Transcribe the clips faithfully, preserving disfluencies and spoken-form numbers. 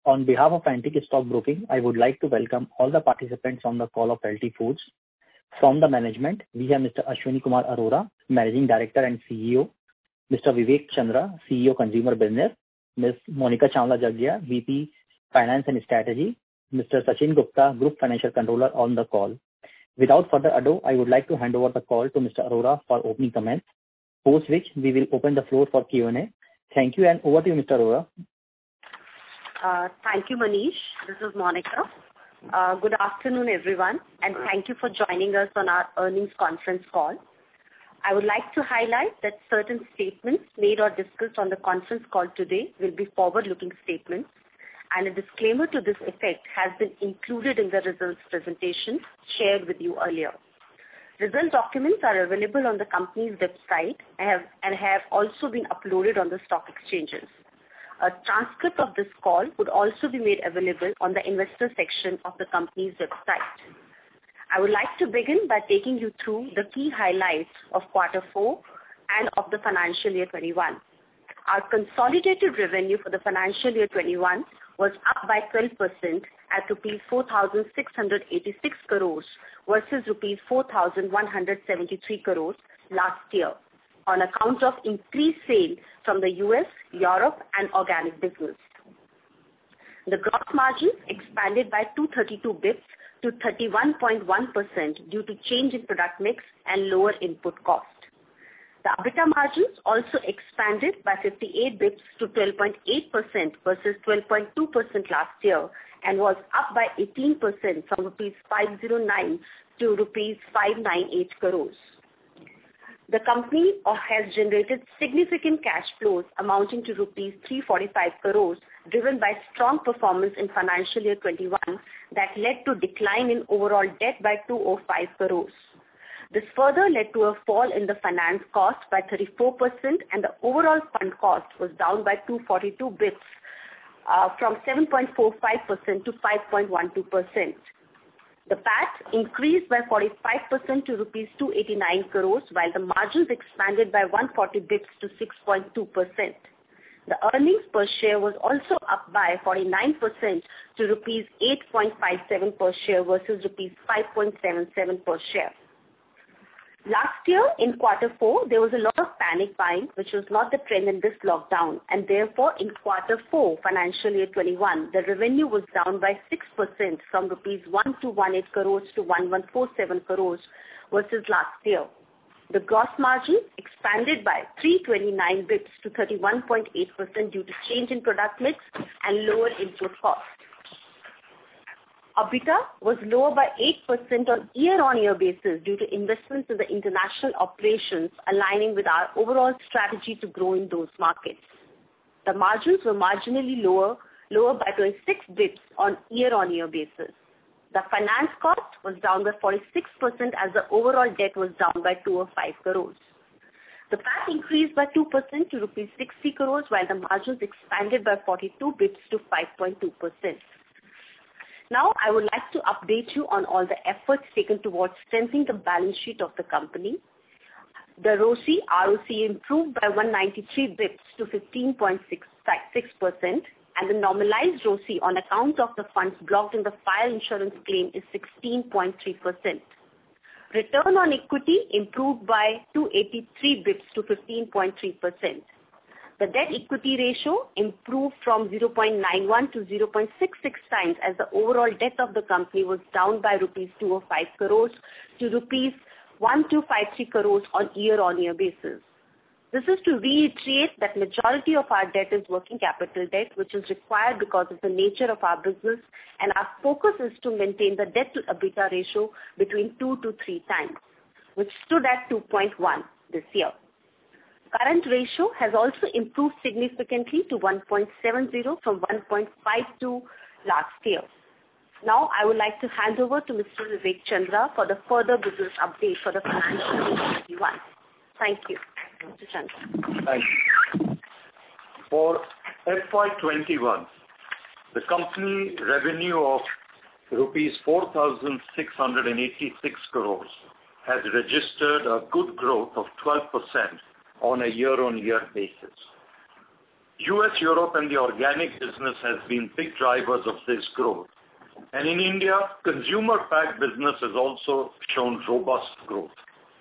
On behalf of Antique Stock Broking, I would like to welcome all the participants on the call of L T Foods. From the management, we have Mister Ashwani Kumar Arora, Managing Director and C E O, Mister Vivek Chandra, C E O Consumer Business, Miz Monica Chawla Jaggia, V P Finance and Strategy, Mister Sachin Gupta, Group Financial Controller on the call. Without further ado, I would like to hand over the call to Mister Arora for opening comments, post which we will open the floor for Q and A. Thank you, and over to you, Mister Arora. Uh, thank you, Manish. This is Monica. Uh, good afternoon, everyone, and thank you for joining us on our earnings conference call. I would like to highlight that certain statements made or discussed on the conference call today will be forward-looking statements, and a disclaimer to this effect has been included in the results presentation shared with you earlier. Result documents are available on the company's website and have, and have also been uploaded on the stock exchanges. A transcript of this call would also be made available on the investor section of the company's website. I would like to begin by taking you through the key highlights of quarter four and of the financial year twenty-one. Our consolidated revenue for the financial year twenty-one was up by twelve percent at rupees four thousand six hundred eighty-six crores versus rupees four thousand one hundred seventy-three crores last year, on account of increased sale from the U S, Europe, and organic business. The gross margin expanded by two hundred thirty-two basis points to thirty-one point one percent due to change in product mix and lower input cost. The EBITDA margins also expanded by fifty-eight basis points to twelve point eight percent versus twelve point two percent last year, and was up by eighteen percent from rupees five hundred nine to rupees five hundred ninety-eight crores. The company has generated significant cash flows amounting to rupees three hundred forty-five crores, driven by strong performance in financial year twenty-one that led to decline in overall debt by two hundred five crores. This further led to a fall in the finance cost by thirty-four percent, and the overall fund cost was down by two hundred forty-two basis points uh, from seven point four five percent to five point one two percent. The P A T increased by forty-five percent to rupees two hundred eighty-nine crores, while the margins expanded by one hundred forty basis points to six point two percent. The earnings per share was also up by forty-nine percent to rupees eight point five seven per share versus rupees five point seven seven per share. Last year, in quarter four, there was a lot of panic buying, which was not the trend in this lockdown, and therefore, in quarter four, financial year twenty-one, the revenue was down by six percent from rupees one thousand two hundred eighteen crores to one thousand one hundred forty-seven crores versus last year. The gross margin expanded by three hundred twenty-nine basis points to thirty-one point eight percent due to change in product mix and lower input cost. EBITDA was lower by eight percent on year-on-year basis due to investments in the international operations, aligning with our overall strategy to grow in those markets. The margins were marginally lower, lower by twenty-six basis points on year-on-year basis. The finance cost was down by forty-six percent as the overall debt was down by two hundred five crores. The P A T increased by two percent to rupees sixty crores, while the margins expanded by forty-two basis points to five point two percent. Now, I would like to update you on all the efforts taken towards strengthening the balance sheet of the company. The R O C E, R O C E improved by one hundred ninety-three basis points to fifteen point six percent, and the normalized R O C E on account of the funds blocked in the fire insurance claim is sixteen point three percent. Return on equity improved by two hundred eighty-three basis points to fifteen point three percent. The debt-equity ratio improved from zero point nine one to zero point six six times as the overall debt of the company was down by rupees two hundred five crores to rupees one thousand two hundred fifty-three crores on year-on-year basis. This is to reiterate that majority of our debt is working capital debt, which is required because of the nature of our business, and our focus is to maintain the debt-to-EBITDA ratio between two to three times, which stood at two point one this year. Current ratio has also improved significantly to one point seven zero from one point five two last year. Now, I would like to hand over to Mister Vivek Chandra for the further business update for the financial year twenty-one. Thank you, Mister Chandra. Thank you. For F Y twenty-one, the company revenue of rupees four thousand six hundred eighty-six crores has registered a good growth of twelve percent on a year-on-year basis. U S, Europe, and the organic business has been big drivers of this growth. And in India, consumer pack business has also shown robust growth.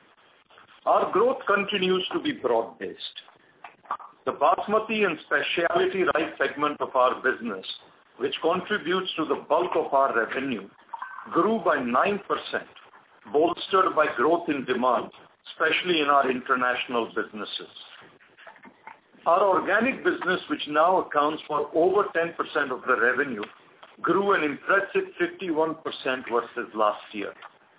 Our growth continues to be broad-based. The basmati and specialty rice segment of our business, which contributes to the bulk of our revenue, grew by nine percent, bolstered by growth in demand, especially in our international businesses. Our organic business, which now accounts for over ten percent of the revenue, grew an impressive fifty-one percent versus last year.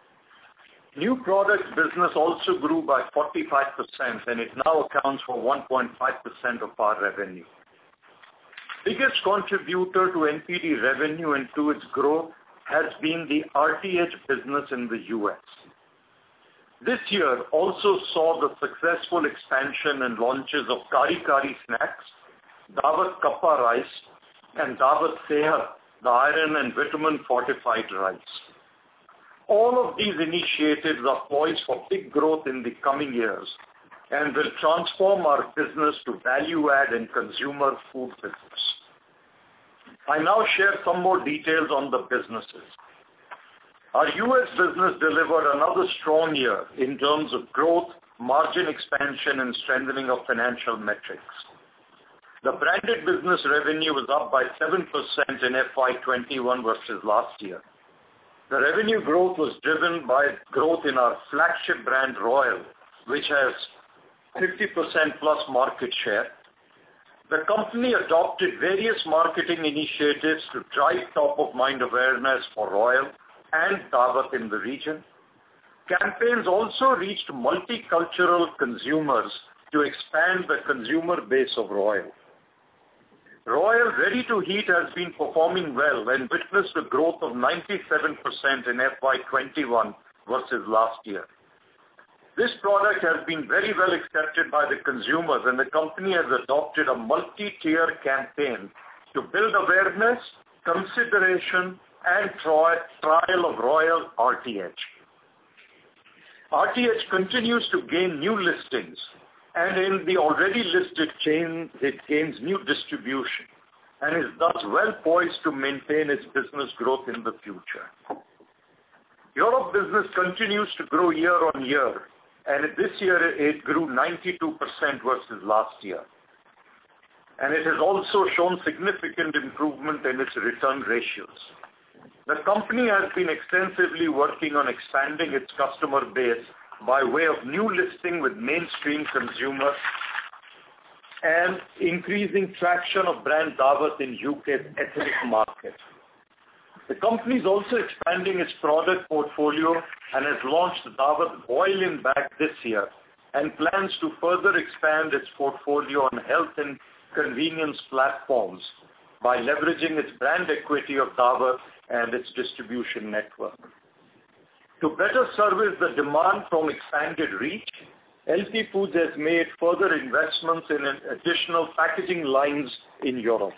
New products business also grew by forty-five percent, and it now accounts for one point five percent of our revenue. Biggest contributor to N P D revenue and to its growth has been the R T H business in the U S. This year also saw the successful expansion and launches of Kari Kari snacks, Daawat Kappa rice, and Daawat Sehat, the iron and vitamin fortified rice. All of these initiatives are poised for big growth in the coming years and will transform our business to value-add and consumer food business. I now share some more details on the businesses. Our U S business delivered another strong year in terms of growth, margin expansion, and strengthening of financial metrics. The branded business revenue was up by seven percent in F Y twenty-one versus last year. The revenue growth was driven by growth in our flagship brand Royal, which has fifty percent plus market share. The company adopted various marketing initiatives to drive top-of-mind awareness for Royal and Daawat in the region. Campaigns also reached multicultural consumers to expand the consumer base of Royal. Royal Ready to Heat has been performing well and witnessed a growth of ninety-seven percent in F Y twenty-one versus last year. This product has been very well accepted by the consumers, and the company has adopted a multi-tier campaign to build awareness, consideration, and trial of Royal R T H. R T H continues to gain new listings, and in the already listed chain, it gains new distribution and is thus well poised to maintain its business growth in the future. Europe business continues to grow year on year, and this year it grew ninety-two percent versus last year. And it has also shown significant improvement in its return ratios. The company has been extensively working on expanding its customer base by way of new listing with mainstream consumers and increasing traction of brand Daawat in U K's ethnic market. The company is also expanding its product portfolio and has launched Daawat Boil in Bag this year and plans to further expand its portfolio on health and convenience platforms by leveraging its brand equity of Daawat and its distribution network. To better service the demand from expanded reach, L T Foods has made further investments in additional packaging lines in Europe.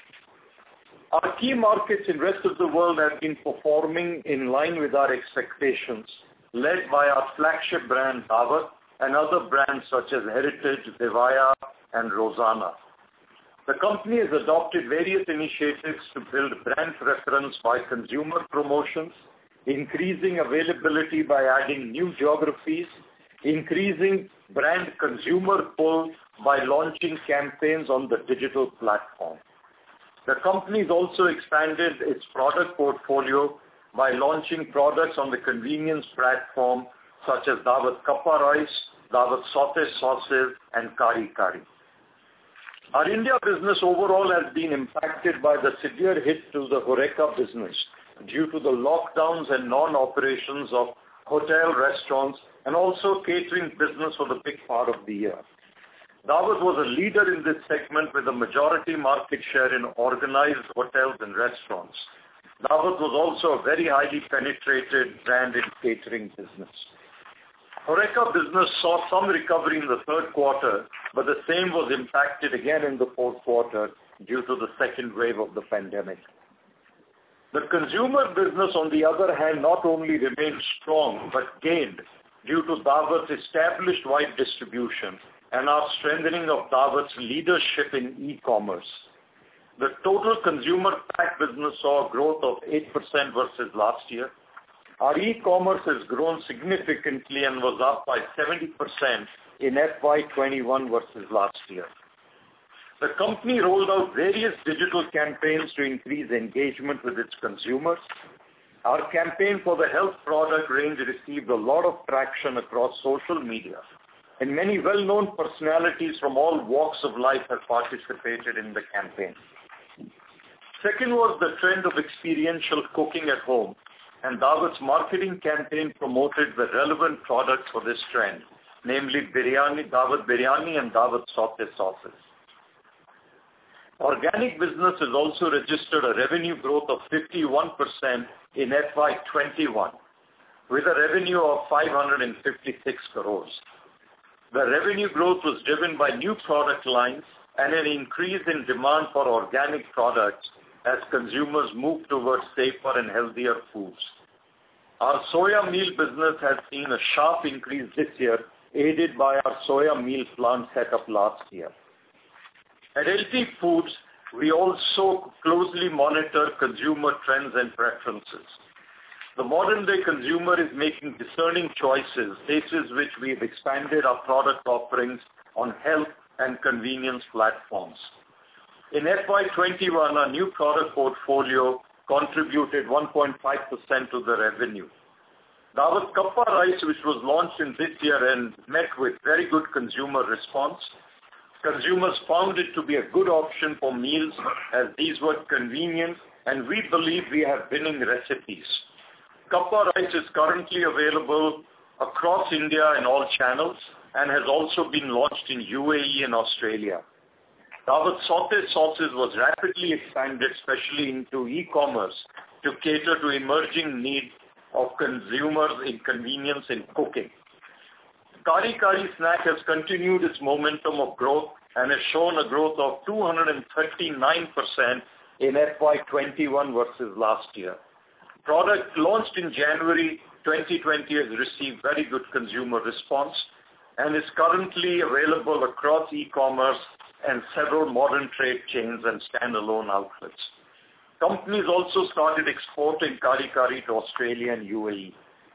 Our key markets in the rest of the world have been performing in line with our expectations, led by our flagship brand Daawat and other brands such as Heritage, Devaya, and Rosana. The company has adopted various initiatives to build brand preference by consumer promotions, increasing availability by adding new geographies, increasing brand consumer pull by launching campaigns on the digital platform. The company has also expanded its product portfolio by launching products on the convenience platform such as Daawat Kappa rice, Daawat sauté sauces, and Kari Kari. Our India business overall has been impacted by the severe hit to the HoReCa business due to the lockdowns and non-operations of hotel, restaurants, and also catering business for the big part of the year. Daawat was a leader in this segment with a majority market share in organized hotels and restaurants. Daawat was also a very highly penetrated brand in catering business. HoReCa business saw some recovery in the third quarter, but the same was impacted again in the fourth quarter due to the second wave of the pandemic. The consumer business, on the other hand, not only remained strong but gained due to Daawat's established wide distribution and our strengthening of Daawat's leadership in e-commerce. The total consumer pack business saw a growth of eight percent versus last year. Our e-commerce has grown significantly and was up by seventy percent in F Y twenty-one versus last year. The company rolled out various digital campaigns to increase engagement with its consumers. Our campaign for the health product range received a lot of traction across social media, and many well-known personalities from all walks of life have participated in the campaign. Second was the trend of experiential cooking at home, and Daawat's marketing campaign promoted the relevant products for this trend, namely biryani, Daawat Biryani and Daawat Sauté sauces. Organic business has also registered a revenue growth of fifty-one percent in F Y twenty-one, with a revenue of five hundred fifty-six crores. The revenue growth was driven by new product lines and an increase in demand for organic products as consumers move towards safer and healthier foods. Our soya meal business has seen a sharp increase this year, aided by our soya meal plant set up last year. At L T Foods, we also closely monitor consumer trends and preferences. The modern-day consumer is making discerning choices, basis which we have expanded our product offerings on health and convenience platforms. In F Y twenty-one, our new product portfolio contributed one point five percent to the revenue. Daawat Kappa Rice, which was launched in this year and met with very good consumer response. Consumers found it to be a good option for meals as these were convenient, and we believe we have winning recipes. Kappa Rice is currently available across India in all channels and has also been launched in U A E and Australia. Daawat Sauté sauces was rapidly expanded, especially into e-commerce, to cater to emerging needs of consumers in convenience in cooking. Kari Kari snack has continued its momentum of growth and has shown a growth of two hundred thirty-nine percent in F Y twenty-one versus last year. Product launched in January twenty twenty has received very good consumer response and is currently available across e-commerce and several modern trade chains and standalone outlets. Companies also started exporting Kari Kari to Australia and U A E.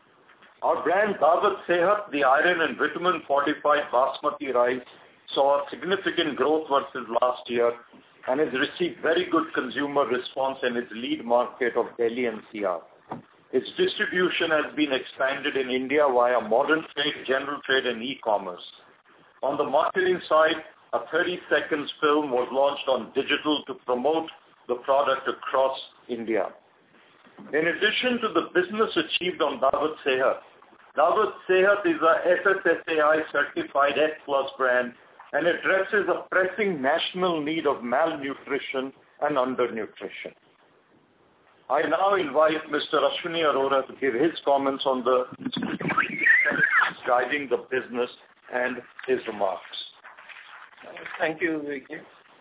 Our brand Daawat Sehat, the iron and vitamin fortified basmati rice, saw a significant growth versus last year and has received very good consumer response in its lead market of Delhi N C R. Its distribution has been expanded in India via modern trade, general trade and e-commerce. On the marketing side, a thirty seconds film was launched on digital to promote the product across India. In addition to the business achieved on Daawat Sehat, Daawat Sehat is a F S S A I certified S plus brand and addresses a pressing national need of malnutrition and undernutrition. I now invite Mister Ashwini Arora to give his comments on the guiding the business and his remarks. Thank you, Vivek.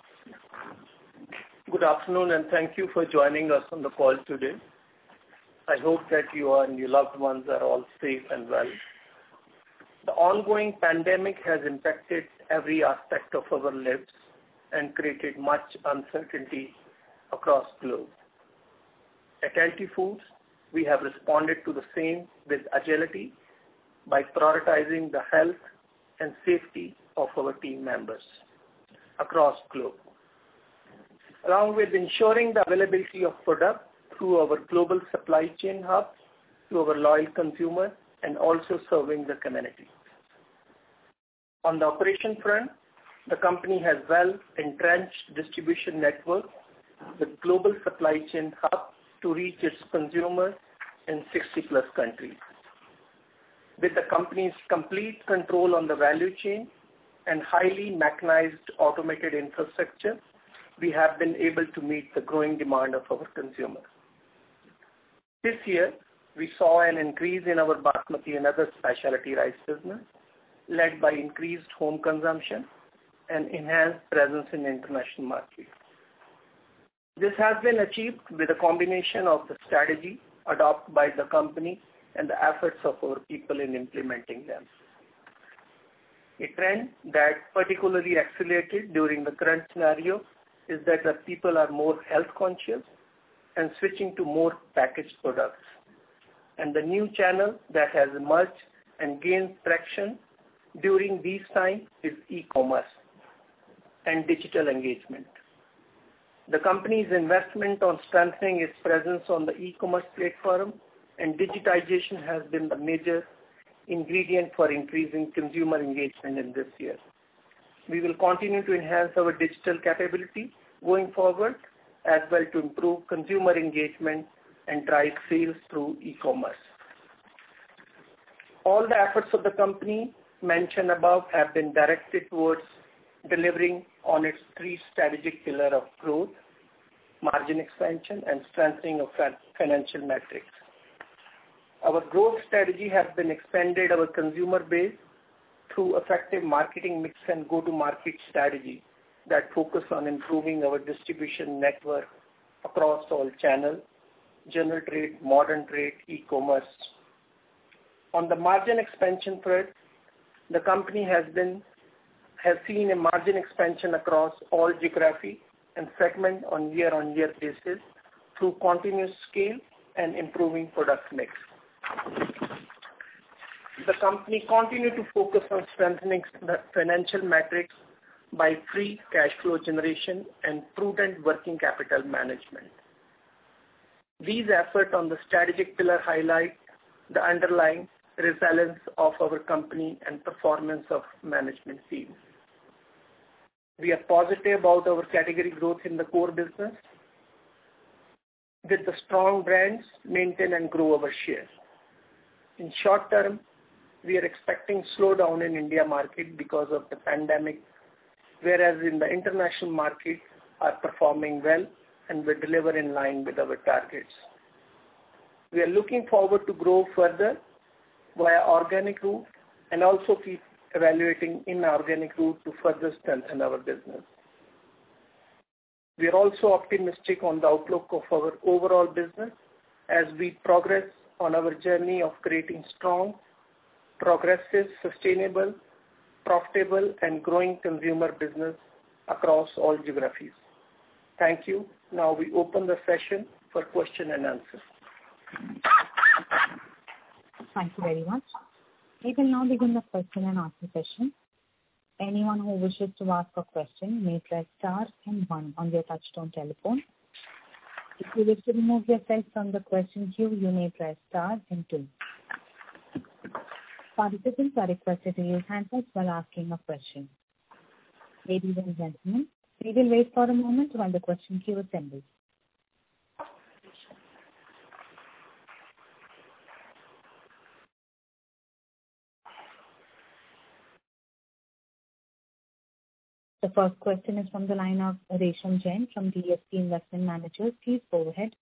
Good afternoon and thank you for joining us on the call today. I hope that you are and your loved ones are all safe and well. The ongoing pandemic has impacted every aspect of our lives and created much uncertainty across the globe. At L T Foods, we have responded to the same with agility by prioritizing the health and safety of our team members across the globe, along with ensuring the availability of product through our global supply chain hub to our loyal consumers and also serving the community. On the operation front, the company has well-entrenched distribution network with global supply chain hub to reach its consumers in sixty plus countries. With the company's complete control on the value chain and highly mechanized automated infrastructure, we have been able to meet the growing demand of our consumers. This year, we saw an increase in our basmati and other specialty rice business, led by increased home consumption and enhanced presence in international markets. This has been achieved with a combination of the strategy adopted by the company and the efforts of our people in implementing them. A trend that particularly accelerated during the current scenario is that the people are more health conscious and switching to more packaged products. And the new channel that has emerged and gained traction during these times is e-commerce and digital engagement. The company's investment on strengthening its presence on the e-commerce platform and digitization has been the major ingredient for increasing consumer engagement in this year. We will continue to enhance our digital capability going forward as well to improve consumer engagement and drive sales through e-commerce. All the efforts of the company mentioned above have been directed towards delivering on its three strategic pillars of growth, margin expansion, and strengthening of financial metrics. Our growth strategy has been expanded our consumer base through effective marketing mix and go-to-market strategy that focus on improving our distribution network across all channels, general trade, modern trade, e-commerce. On the margin expansion front, the company has been has seen a margin expansion across all geography and segment on year-on-year basis through continuous scale and improving product mix. The company continued to focus on strengthening the financial metrics by free cash flow generation and prudent working capital management. These efforts on the strategic pillar highlight the underlying resilience of our company and performance of management team. We are positive about our category growth in the core business. With the strong brands, maintain and grow our share. In short term, we are expecting slowdown in India market because of the pandemic, whereas in the international market are performing well and will deliver in line with our targets. We are looking forward to grow further via organic route and also keep evaluating inorganic route to further strengthen our business. We are also optimistic on the outlook of our overall business as we progress on our journey of creating strong, progressive, sustainable, profitable and growing consumer business across all geographies. Thank you. Now we open the session for question and answer. Thank you very much. We will now begin the question and answer session. Anyone who wishes to ask a question may press star and one on their touchtone telephone. If you wish to remove yourself from the question queue, you may press star and two. Participants are requested to use handsets while asking a question. Ladies and gentlemen, we will wait for a moment while the question queue assembles. The first question is from the line of Resham Jain from D S P Investment Managers. Please go ahead.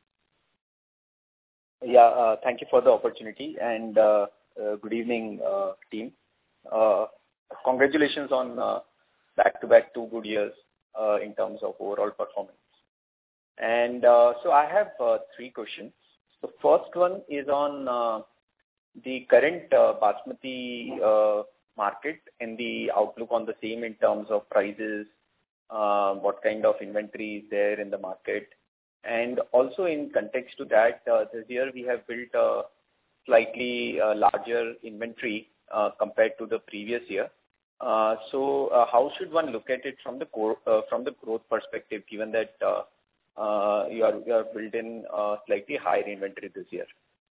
Yeah, uh, thank you for the opportunity and uh, uh, good evening, uh, team. Uh, congratulations on uh, back-to-back two good years uh, in terms of overall performance. And uh, so I have uh, three questions. The first one is on uh, the current uh, Basmati uh, market and the outlook on the same in terms of prices, uh, what kind of inventory is there in the market. And also in context to that, uh, this year we have built a slightly uh, larger inventory uh, compared to the previous year. Uh, so uh, how should one look at it from the core, uh, from the growth perspective, given that uh, uh, you are you are building uh, slightly higher inventory this year?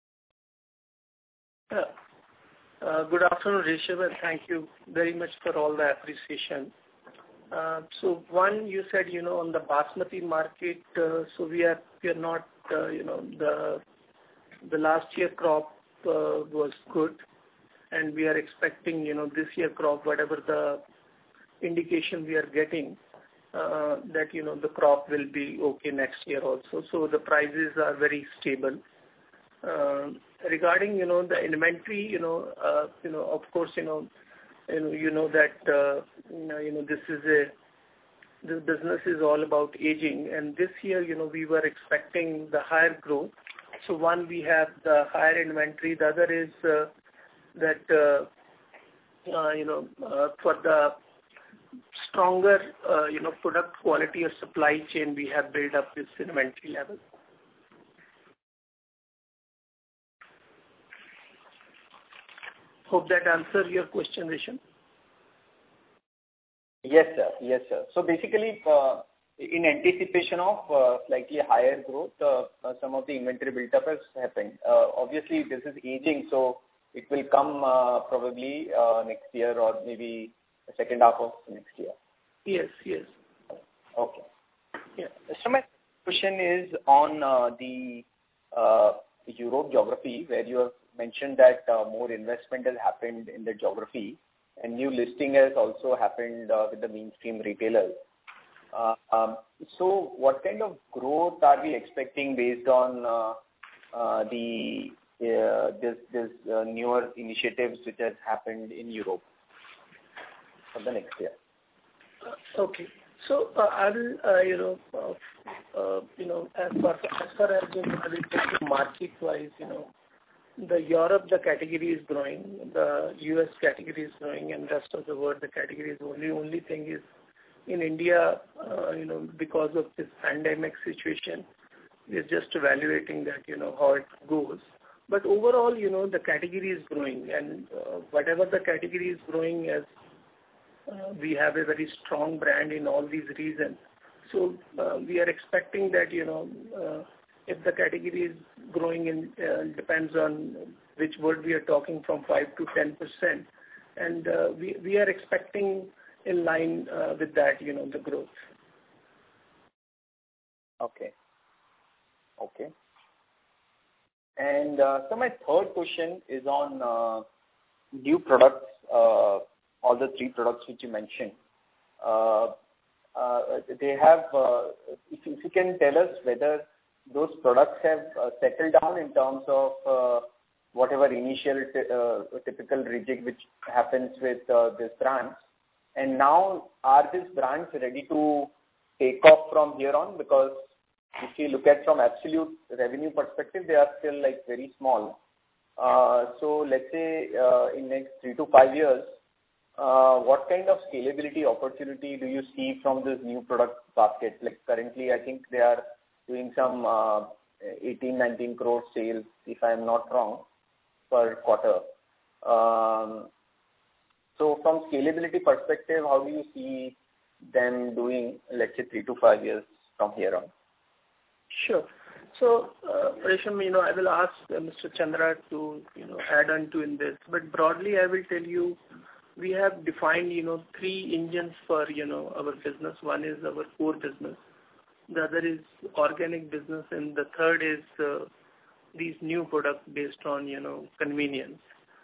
Yeah. Uh, good afternoon, Rishabh, and thank you very much for all the appreciation. Uh, so one, you said, you know, on the Basmati market, uh, so we are we are not, uh, you know, the the last year crop uh, was good, and we are expecting, you know, this year crop, whatever the indication we are getting, uh, that, you know, the crop will be okay next year also. So the prices are very stable. Uh, regarding, you know, the inventory, you know, uh, you know, of course, you know, you know, you know that, uh, you know, you know, this is a, this business is all about aging, and this year, you know, we were expecting the higher growth. So one, we have the higher inventory. The other is uh, that, uh, uh, you know, uh, for the stronger, uh, you know, product quality or supply chain, we have built up this inventory level. Hope that answers your question, Resham. Yes, sir. Yes, sir. So basically, uh, in anticipation of uh, slightly higher growth, uh, uh, some of the inventory build-up has happened. Uh, obviously, this is aging, so it will come uh, probably uh, next year or maybe the second half of next year. Yes, yes. Okay. Yeah. So my question is on uh, the uh, Europe geography, where you have mentioned that uh, more investment has happened in the geography, and new listing has also happened uh, with the mainstream retailers. Uh, um, so what kind of growth are we expecting based on uh, uh, the uh, this this uh, newer initiatives which has happened in Europe for the next year? Uh, okay. So uh, I will, uh, you know, uh, uh, you know, as far as far as you know, market-wise, you know, the Europe the category is growing, the U S category is growing, and rest of the world the category is only only thing is in India, uh, you know, because of this pandemic situation, we're just evaluating that, you know, how it goes. But overall, you know, the category is growing, and uh, whatever the category is growing, as uh, we have a very strong brand in all these regions. So uh, we are expecting that, you know, uh, if the category is growing in, uh, depends on which word we are talking, from five to ten percent. And uh, we, we are expecting in line uh, with that, you know, the growth. Okay. Okay. And uh, so my third question is on uh, new products, uh, all the three products which you mentioned. Uh, uh, they have, uh, if, if you can tell us whether those products have uh, settled down in terms of uh, whatever initial t- uh, typical rejig which happens with uh, these brands. And now, are these brands ready to take off from here on? Because if you look at from absolute revenue perspective, they are still like very small. Uh, so let's say uh, in next three to five years, uh, what kind of scalability opportunity do you see from this new product basket? Like currently, I think they are doing some uh, eighteen, nineteen crore sales, if I am not wrong, per quarter. Um, so from scalability perspective, how do you see them doing, let's say, three to five years from here on? Sure. So, uh, Resham, you know, I will ask uh, Mister Chandra to, you know, add on to in this. But broadly, I will tell you, we have defined, you know, three engines for, you know, our business. One is our core business. The other is organic business, and the third is uh, these new products based on, you know, convenience.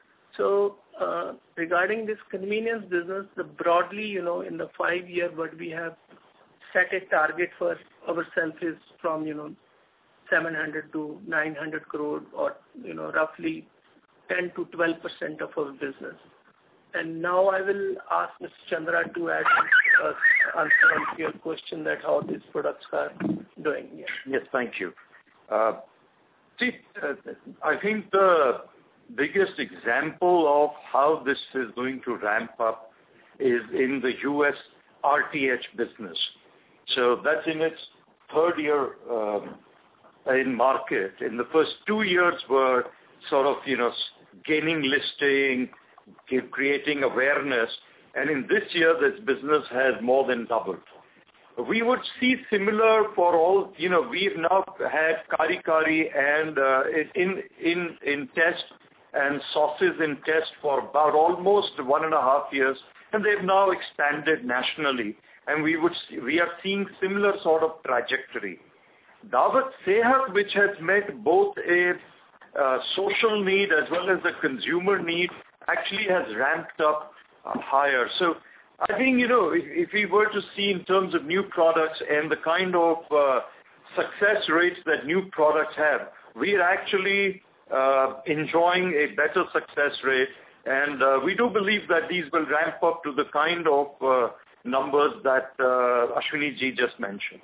So uh, regarding this convenience business, the broadly, you know, in the five year, what we have set a target for ourselves is from, you know, seven hundred to nine hundred crore, or, you know, roughly ten to twelve percent of our business. And now I will ask Mister Chandra to add uh, answer on your question that how these products are doing. Yeah. Yes, thank you. Uh, see, uh, I think the biggest example of how this is going to ramp up is in the U S R T H business. So that's in its third year um, in market. In the first two years were sort of, you know, gaining listing, creating awareness, and in this year this business has more than doubled. We would see similar for all, you know, we've now had Kari Kari and uh, in in in test and sauces in test for about almost one and a half years, and they've now expanded nationally, and we would see, we are seeing similar sort of trajectory. Daawat Sehat, which has met both a uh, social need as well as a consumer need, actually has ramped up uh, higher. So I think, you know, if, if we were to see in terms of new products and the kind of uh, success rates that new products have, we are actually uh, enjoying a better success rate, and uh, we do believe that these will ramp up to the kind of uh, numbers that uh, Ashwini ji just mentioned.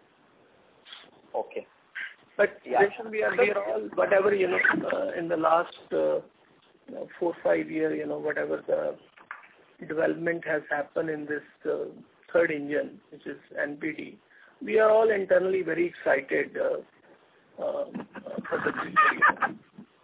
Okay. But yeah. we are we are all whatever, you know, uh, in the last uh, you know, four five year, you know, whatever the development has happened in this uh, third engine, which is N P D, we are all internally very excited uh, uh, for the future.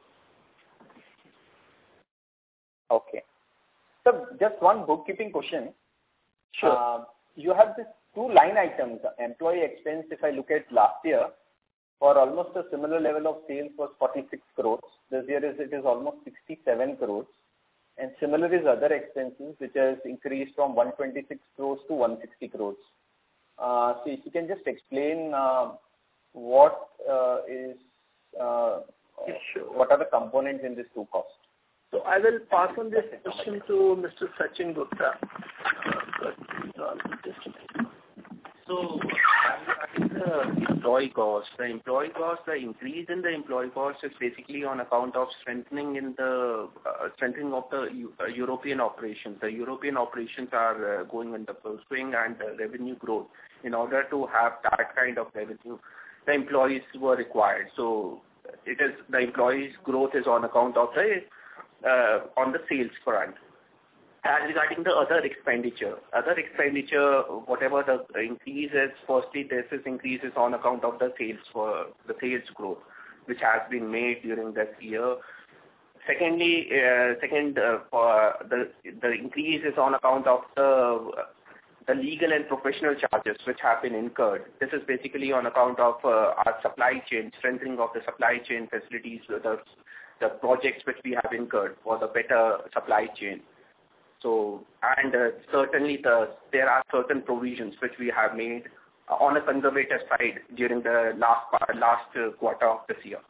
Okay. So just one bookkeeping question. Sure. Uh, you have these two line items, employee expense, if I look at last year, for almost a similar level of sales was forty-six crores. This year is, it is almost sixty-seven crores. And similar is other expenses, which has increased from one hundred twenty-six crores to one hundred sixty crores. Uh, so if you can just explain uh, what uh, is, uh, Yes, sure. what are the components in these two costs? So I will pass on this question to Mister Sachin Gupta. Uh, just a minute. So, the employee cost, the employee cost, the increase in the employee cost is basically on account of strengthening in the uh, strengthening of the uh, European operations. The European operations are uh, going under full swing, and uh, revenue growth. In order to have that kind of revenue, the employees were required. So, it is the employees' growth is on account of the uh, on the sales front. As regarding the other expenditure, other expenditure, whatever the increase is, firstly, this is increases on account of the sales for the sales growth, which has been made during this year. Secondly, uh, second, uh, for the the increase is on account of the the legal and professional charges which have been incurred. This is basically on account of uh, our supply chain, strengthening of the supply chain facilities, the the projects which we have incurred for the better supply chain. So, and uh, certainly the, there are certain provisions which we have made uh, on a conservative side during the last part, last uh, quarter of this year.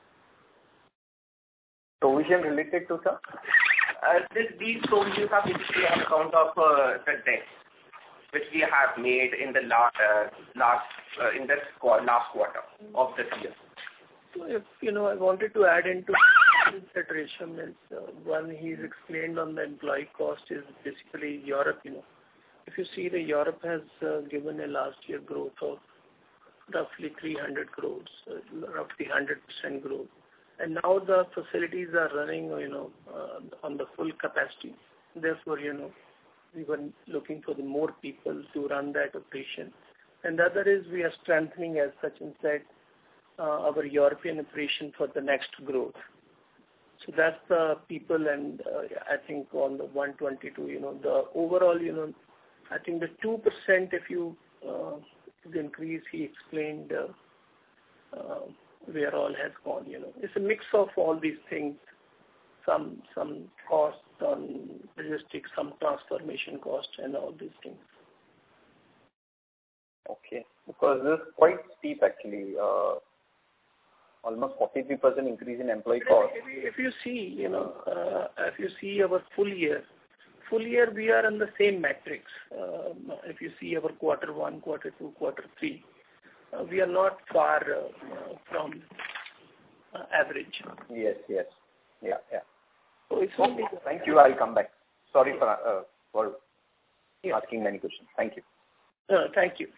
Provision related to, sir? Uh, this, these provisions are basically on account of uh, the debt which we have made in the last, uh, last uh, in this qu- last quarter of this year. So if, you know, I wanted to add into consideration is uh, one he's explained on the employee cost is basically Europe, you know. If you see the Europe has uh, given a last year growth of roughly three hundred crores, uh, roughly one hundred percent growth. And now the facilities are running, you know, uh, on the full capacity. Therefore, you know, we were looking for the more people to run that operation. And the other is we are strengthening, as Sachin said, uh, our European operation for the next growth. So that's the people, and uh, I think on the one twenty-two, you know, the overall, you know, I think the two percent if you, uh, the increase he explained uh, uh, where all has gone, you know. It's a mix of all these things, some some costs on logistics, some transformation cost and all these things. Okay, because this is quite steep actually. Uh, almost forty-three percent increase in employee cost. If, if you see, you know, uh, if you see our full year, full year we are on the same metrics. Um, if you see our quarter one, quarter two, quarter three, uh, we are not far uh, from uh, average. Yes, yes, yeah, yeah. So it's only okay. Thank you. I'll come back. Sorry for uh, for yeah. asking many questions. Thank you. Uh, thank you.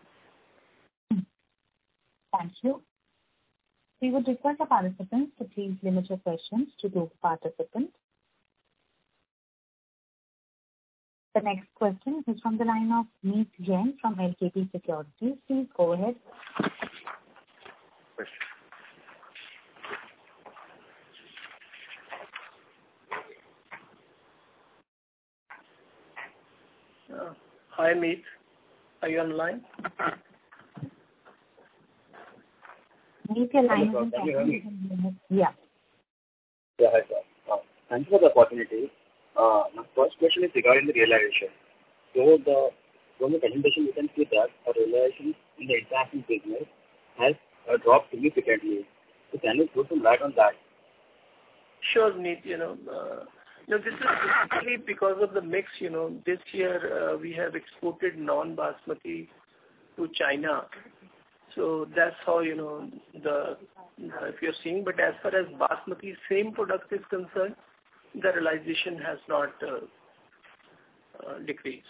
Thank you. We would request the participants to please limit your questions to two participants. The next question is from the line of Meet Jain from L K P Securities. Please go ahead. Uh, hi, Meet. Are you online? Meet your line. Hello, can you hear me? Yeah. Yeah, hi, sir. Uh, thank you for the opportunity. Uh, my first question is regarding the realization. So the from the presentation, you can see that the realization in the international business has uh, dropped significantly. So can you throw some light on that? Sure, Meet. You know, uh, you know, this is basically because of the mix. You know, this year uh, we have exported non-basmati to China. So that's how, you know, the, uh, if you're seeing, but as far as basmati, same product is concerned, the realization has not uh, uh, decreased.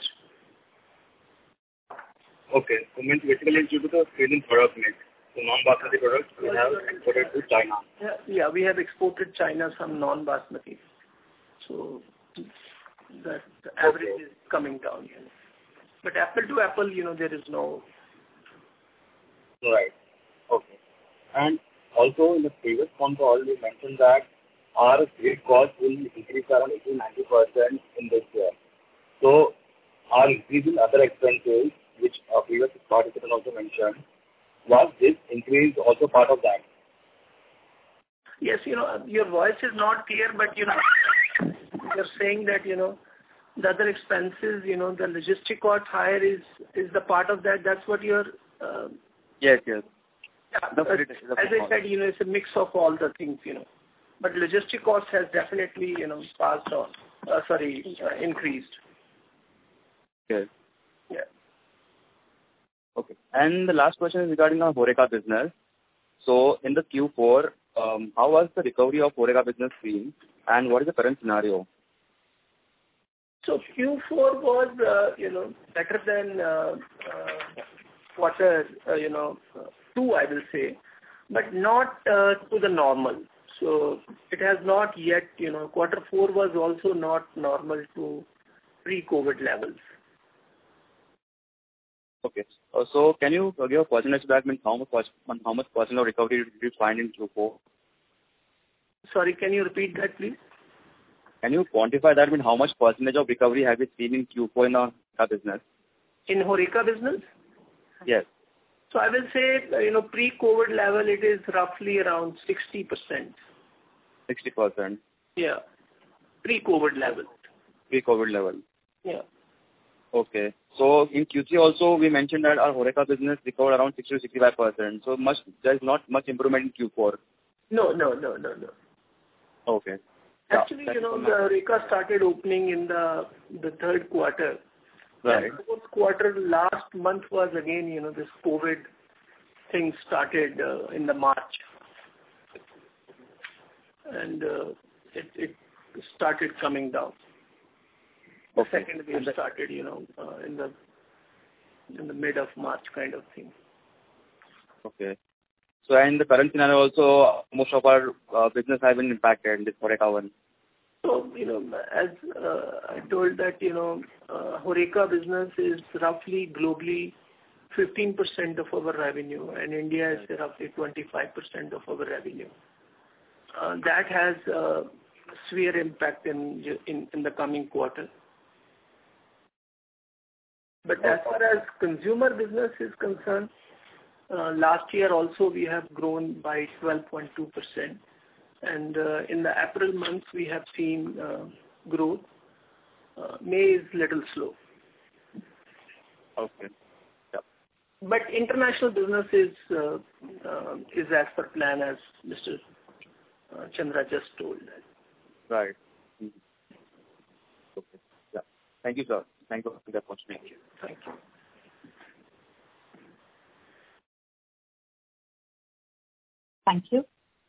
Okay, so means basically it's due to the changing product mix. So non-basmati products we have exported to China. Yeah, yeah, we have exported China some non-basmati. So that the average okay. is coming down. You know. But apple to apple, you know, there is no. Right. Okay. And also in the previous phone call, you mentioned that our freight cost will increase around eighty to ninety percent in this year. So our increase in other expenses, which a previous participant also mentioned, was this increase also part of that? Yes, you know, your voice is not clear, but you know, you're saying that, you know, the other expenses, you know, the logistic cost higher is is the part of that. That's what you're. Uh, yes, yes. Yeah, uh, as I said, you know, it's a mix of all the things, you know. But logistic cost has definitely, you know, passed on. Uh, sorry, uh, increased. Yes. Yeah. Okay. And the last question is regarding our HoReCa business. So in the Q four, um, how was the recovery of HoReCa business seen, and what is the current scenario? So Q four was, uh, you know, better than uh, uh, quarter, uh, you know, uh, two, I will say, but not uh, to the normal. So it has not yet, you know, quarter four was also not normal to pre-COVID levels. Okay. Uh, so can you give a percentage back, means how much, how much percent of recovery did you find in Q four? Sorry, can you repeat that, please? Can you quantify that? I mean, how much percentage of recovery have you seen in Q four in our business? In HoReCa business? Yes. So I will say, you know, pre-COVID level, it is roughly around sixty percent. sixty percent? Yeah. Pre-COVID level. Pre-COVID level? Yeah. Okay. So in Q three also, we mentioned that our HoReCa business recovered around sixty to sixty-five percent. So much, there is not much improvement in Q four. No, no, no, no, no. Okay. Actually, yeah, you know, the HoReCa started opening in the the third quarter. Right. And fourth quarter, last month was again, you know, this COVID thing started uh, in the March. And uh, it, it started coming down. The okay. second wave started, you know, uh, in the in the mid of March kind of thing. Okay. So in the current scenario also, most of our uh, business have been impacted in this HoReCa one. So, you know, as uh, I told that, you know, uh, HoReCa business is roughly globally fifteen percent of our revenue, and India is roughly twenty-five percent of our revenue. Uh, that has uh, severe impact in, in in the coming quarter. But as far as consumer business is concerned, uh, last year also we have grown by twelve point two percent. And uh, in the April month, we have seen uh, growth. Uh, May is little slow. Okay. Yeah. But international business is uh, uh, is as per plan, as Mister Uh, Chandra just told that. Right. Mm-hmm. Okay. Yeah. Thank you, sir. Thank you for the opportunity. Thank you. Thank you.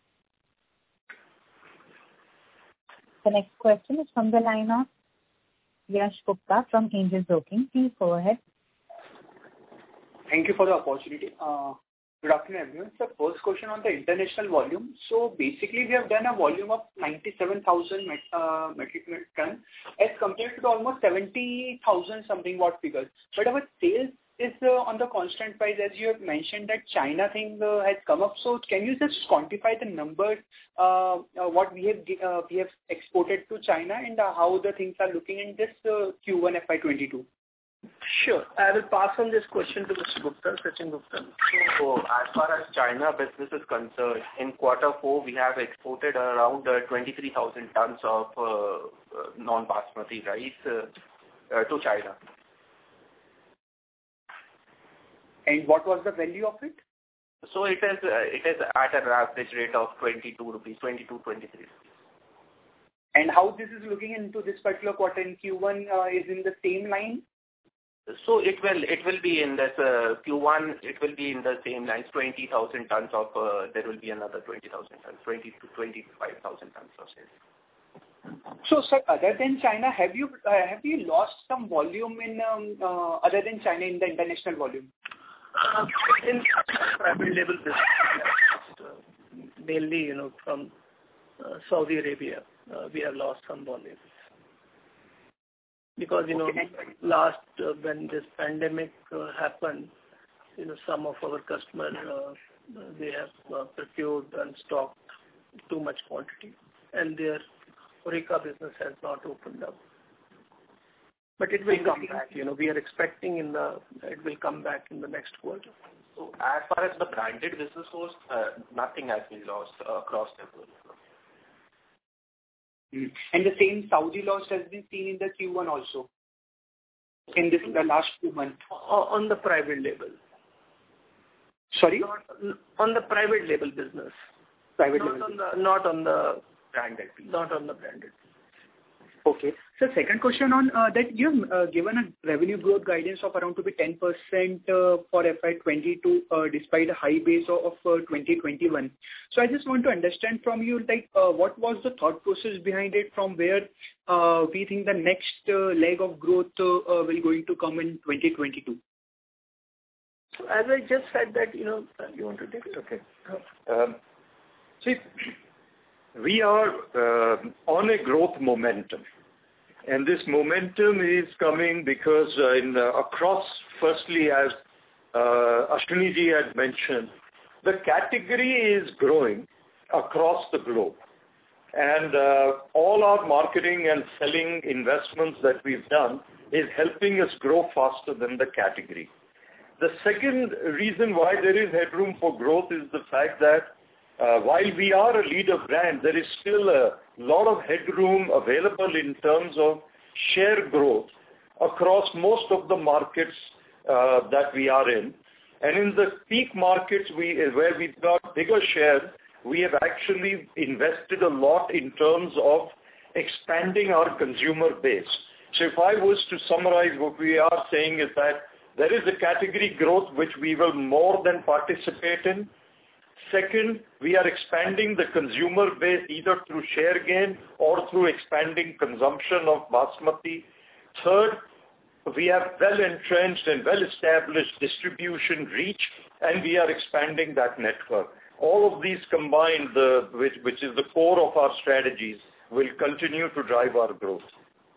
The next question is from the line of Yash Gupta from Angel Broking. Please go ahead. Thank you for the opportunity. Uh, good afternoon, everyone. So first question on the international volume. So basically, we have done a volume of ninety-seven thousand met, uh, metric ton as compared to the almost seventy thousand something watt figures. But our sales is uh, on the constant price, as you have mentioned that China thing uh, has come up. So can you just quantify the numbers, uh, uh, what we have uh, we have exported to China, and uh, how the things are looking in this uh, Q one F Y twenty-two? Sure. I will pass on this question to Mister Gupta, Sachin Gupta. So as far as China business is concerned, in quarter four, we have exported around uh, twenty-three thousand tons of uh, uh, non-basmati rice uh, uh, to China. And what was the value of it? So it is uh, it is at an average rate of twenty-two rupees, twenty-two, twenty-three. And how this is looking into this particular quarter in Q one uh, is in the same line? So it will it will be in this uh, Q one. It will be in the same lines. Twenty thousand tons of uh, there will be another twenty thousand tons, twenty to twenty-five thousand tons of sales. So, sir, other than China, have you uh, have you lost some volume in um, uh, other than China in the international volume? Uh, in private label business, uh, mainly, you know, from uh, Saudi Arabia, uh, we have lost some volume. Because, you know, Okay. last uh, when this pandemic uh, happened, you know, some of our customers, uh, they have uh, procured and stocked too much quantity, and their HoReCa business has not opened up. But it will come back. You know, we are expecting in the it will come back in the next quarter. So as far as the branded business goes, uh, nothing has been lost uh, across the board. Mm. And the same Saudi loss has been seen in the Q one also, in this the last two months. O- On the private label. Sorry? Not on the private label business. Private Not label. on the not on the Branded piece. not on the branded. Okay. So second question on uh, that you have uh, given a revenue growth guidance of around to be ten percent uh, for F Y twenty-two uh, despite a high base of, of uh, twenty twenty-one. So I just want to understand from you, like, uh, what was the thought process behind it, from where uh, we think the next uh, leg of growth uh, uh, will going to come in twenty twenty-two? So as I just said that, you know, uh, you want to take it? Okay. Um, see, we are uh, on a growth momentum. And this momentum is coming because uh, in uh, across, firstly, as uh, Ashwini ji had mentioned, the category is growing across the globe. And uh, all our marketing and selling investments that we've done is helping us grow faster than the category. The second reason why there is headroom for growth is the fact that Uh, while we are a leader brand, there is still a lot of headroom available in terms of share growth across most of the markets uh, that we are in. And in the peak markets we, where we've got bigger share, we have actually invested a lot in terms of expanding our consumer base. So if I was to summarize, what we are saying is that there is a category growth which we will more than participate in. Second, we are expanding the consumer base either through share gain or through expanding consumption of basmati. Third, we have well-entrenched and well-established distribution reach, and we are expanding that network. All of these combined, the, which, which is the core of our strategies, will continue to drive our growth.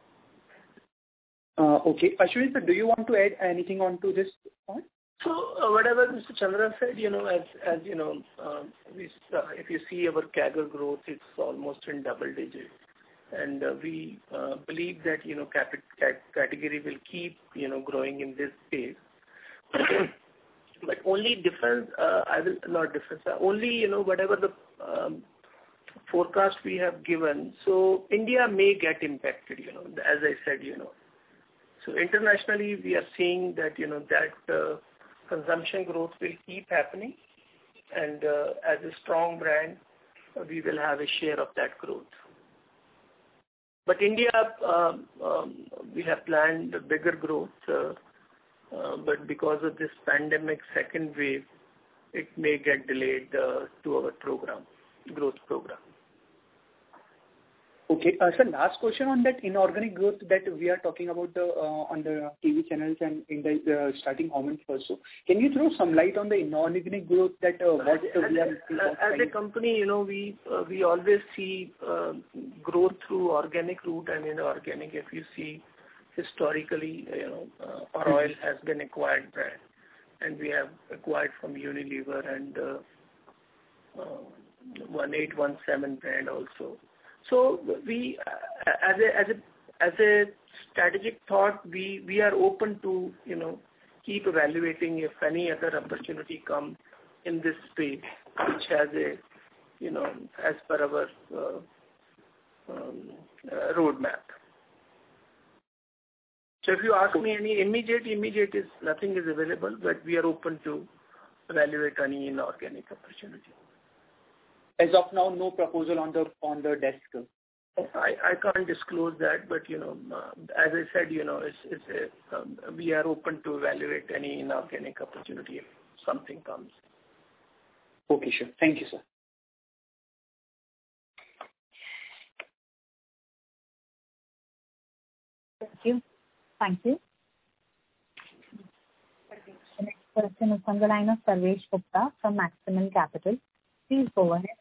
Uh, okay. Ashwini, sir, do you want to add anything on to this point? So uh, whatever Mister Chandra said, you know, as as you know, uh, we, uh, if you see our C A G R growth, it's almost in double digit, and uh, we uh, believe that you know cap- cat- category will keep you know growing in this space. But only difference, uh, I will not difference. Uh, only you know whatever the um, forecast we have given. So India may get impacted, you know, as I said, you know. So internationally, we are seeing that you know that. Uh, consumption growth will keep happening, and uh, as a strong brand, uh, we will have a share of that growth. But India, uh, um, we have planned bigger growth, uh, uh, but because of this pandemic second wave, it may get delayed uh, to our program, growth program. Okay. Uh, sir, last question on that inorganic growth that we are talking about the, uh, on the T V channels and in the uh, starting comments also. Can you throw some light on the inorganic growth that uh, what as, we are as, as a company, you know, we uh, we always see uh, growth through organic route and inorganic. If you see historically, you know, uh, our oil has been acquired brand, and we have acquired from Unilever and uh, uh, one eight one seven brand also. So we, uh, as a as a as a strategic thought, we we are open to you know keep evaluating if any other opportunity come in this space, which has a you know as per our uh, um, uh, roadmap. So if you ask me any immediate, immediate is nothing is available, but we are open to evaluate any inorganic opportunity. As of now, no proposal on the on the desk. I, I can't disclose that, but you know, uh, as I said, you know, it's it's a, um, we are open to evaluate any inorganic opportunity if something comes. Okay, sure. Thank you, sir. Thank you. Thank you. The next question is from the line of Sarvesh Gupta from Maximal Capital. Please go ahead.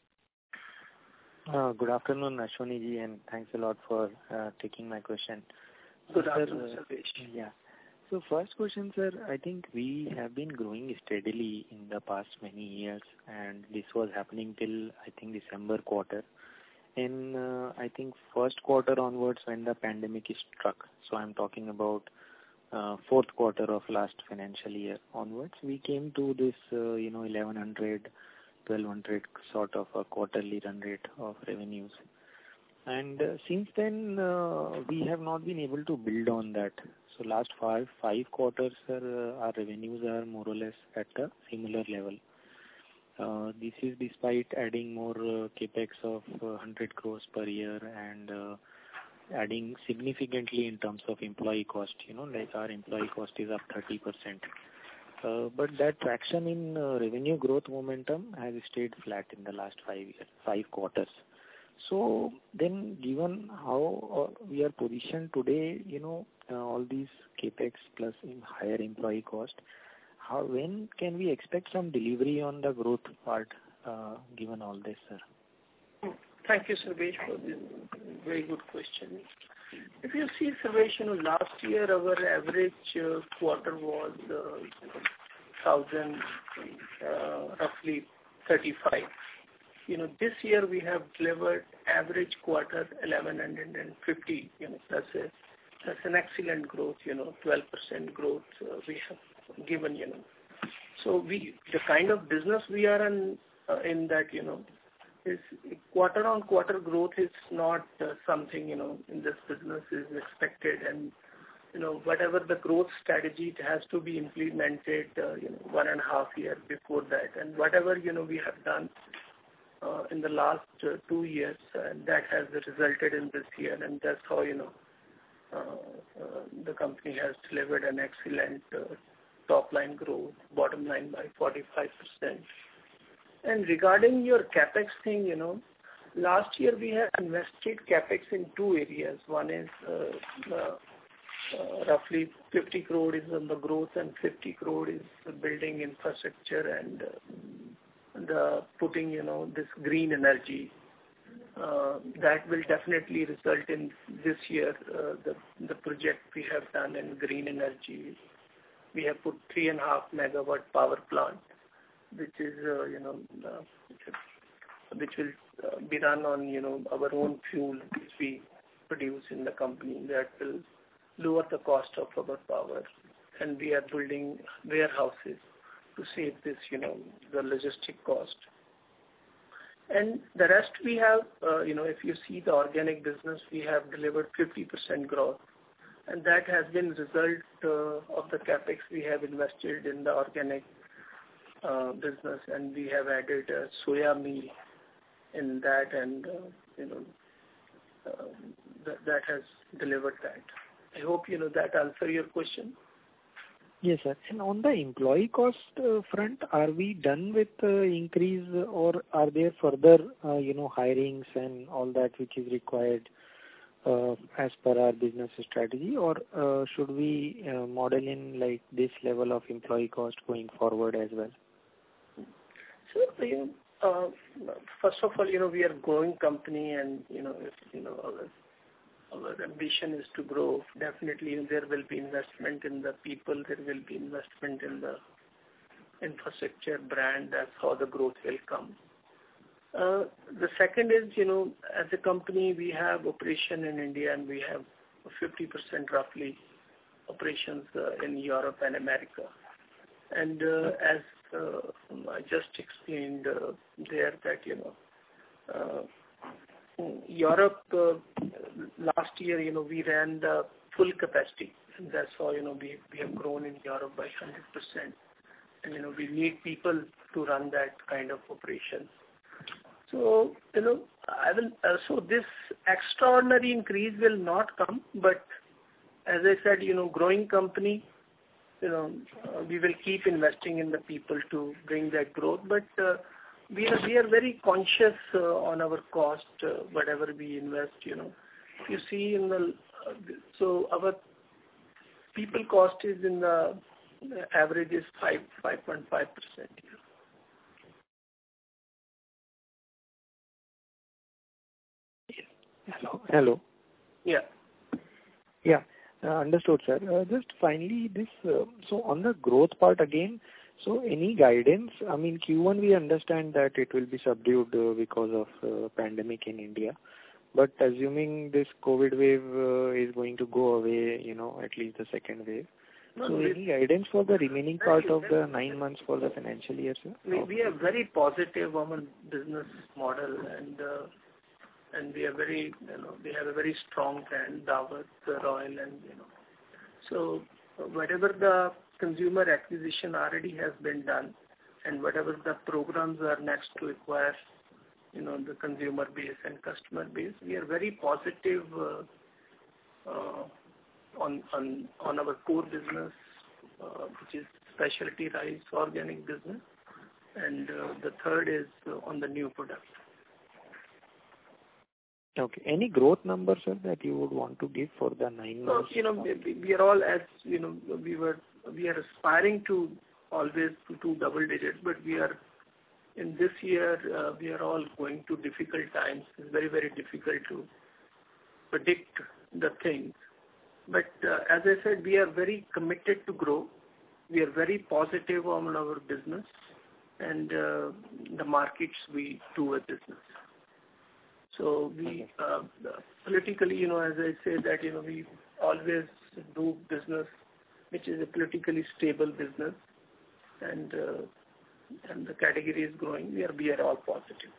Uh, good afternoon, Ashwini ji, and thanks a lot for uh, taking my question. Good afternoon, Sarvesh. Yeah. So first question, sir, I think we have been growing steadily in the past many years, and this was happening till, I think, December quarter. In, uh, I think, first quarter onwards when the pandemic is struck, so I'm talking about uh, fourth quarter of last financial year onwards, we came to this, uh, you know, eleven hundred, twelve hundred sort of a quarterly run rate of revenues. And uh, since then, uh, we have not been able to build on that. So last five five quarters, sir, uh, our revenues are more or less at a similar level. Uh, this is despite adding more uh, capex of uh, one hundred crores per year and uh, adding significantly in terms of employee cost. You know, like our employee cost is up thirty percent. Uh, but that traction in uh, revenue growth momentum has stayed flat in the last five years, five quarters. So then, given how uh, we are positioned today, you know, uh, all these capex plus in higher employee cost, how when can we expect some delivery on the growth part, uh, given all this, sir? Thank you, Sarvesh, for this very good question. If you see, Sarvesh, you know, last year our average uh, quarter was uh, thousand, uh, roughly thirty-five. You know, this year we have delivered average quarter eleven fifty. You know, that's a that's an excellent growth. You know, twelve percent growth uh, we have given. You know, so we the kind of business we are in uh, in that you know is quarter on quarter growth is not uh, something you know in this business is expected, and you know whatever the growth strategy, it has to be implemented uh, you know one and a half year before that, and whatever you know we have done Uh, in the last uh, two years, and that has resulted in this year, and that's how you know uh, uh, the company has delivered an excellent uh, top line growth, bottom line by forty-five percent. And regarding your capex thing, you know, last year we have invested capex in two areas. One is uh, uh, uh, roughly fifty crore is on the growth, and fifty crore is the building infrastructure and uh, the putting, you know, this green energy. Uh, that will definitely result in this year, uh, the, the project we have done in green energy. We have put three and a half megawatt power plant, which is, uh, you know, uh, which will uh, be run on, you know, our own fuel, which we produce in the company. That will lower the cost of our power. And we are building warehouses to save this, you know, the logistic cost. And the rest we have, uh, you know, if you see the organic business, we have delivered fifty percent growth. And that has been result uh, of the capex we have invested in the organic uh, business. And we have added uh, soya meal in that, and, uh, you know, uh, th- that has delivered that. I hope, you know, that answer your question. Yes, sir. And on the employee cost uh, front, are we done with uh, increase, or are there further, uh, you know, hirings and all that which is required uh, as per our business strategy, or uh, should we uh, model in like this level of employee cost going forward as well? So, you know, uh, first of all, you know, we are a growing company, and you know, if, you know, our Our ambition is to grow. Definitely, there will be investment in the people. There will be investment in the infrastructure, brand. That's how the growth will come. Uh, the second is, you know, as a company, we have operation in India, and we have fifty percent roughly operations uh, in Europe and America. And uh, as uh, I just explained uh, there that, you know, uh, Europe, uh, last year, you know, we ran the full capacity, and that's how, you know, we, we have grown in Europe by one hundred percent. And, you know, we need people to run that kind of operation. So, you know, I will, uh, so this extraordinary increase will not come, but as I said, you know, growing company, you know, uh, we will keep investing in the people to bring that growth, but uh, We are we are very conscious uh, on our cost, uh, whatever we invest, you know. If you see in the, uh, so our people cost is in the, the average is five, five point five percent. Hello. Hello. Yeah. Yeah. Uh, understood, sir. Uh, just finally, this uh, so on the growth part again. So any guidance? I mean, Q one we understand that it will be subdued uh, because of uh, pandemic in India. But assuming this COVID wave uh, is going to go away, you know, at least the second wave. No, so any guidance for the remaining part of the nine months for the financial year, sir? We, we are very positive on our business model, and uh, and we are very, you know, we have a very strong brand, Daawat, Royal, and you know, so whatever the consumer acquisition already has been done, and whatever the programs are next to acquire, you know, the consumer base and customer base, we are very positive uh, uh, on on on our core business, uh, which is specialty rice, organic business, and uh, the third is uh, on the new product. Okay. Any growth numbers, sir, that you would want to give for the nine months? So, you know, we, we are all, as you know, we were we are aspiring to always to, to double digits, but we are in this year uh, we are all going to difficult times. It's very very difficult to predict the things. But uh, as I said, we are very committed to grow. We are very positive on our business and uh, the markets we do a business. So we uh, politically, you know, as I say that, you know, we always do business which is a politically stable business, and uh, and the category is growing. We are we are all positive.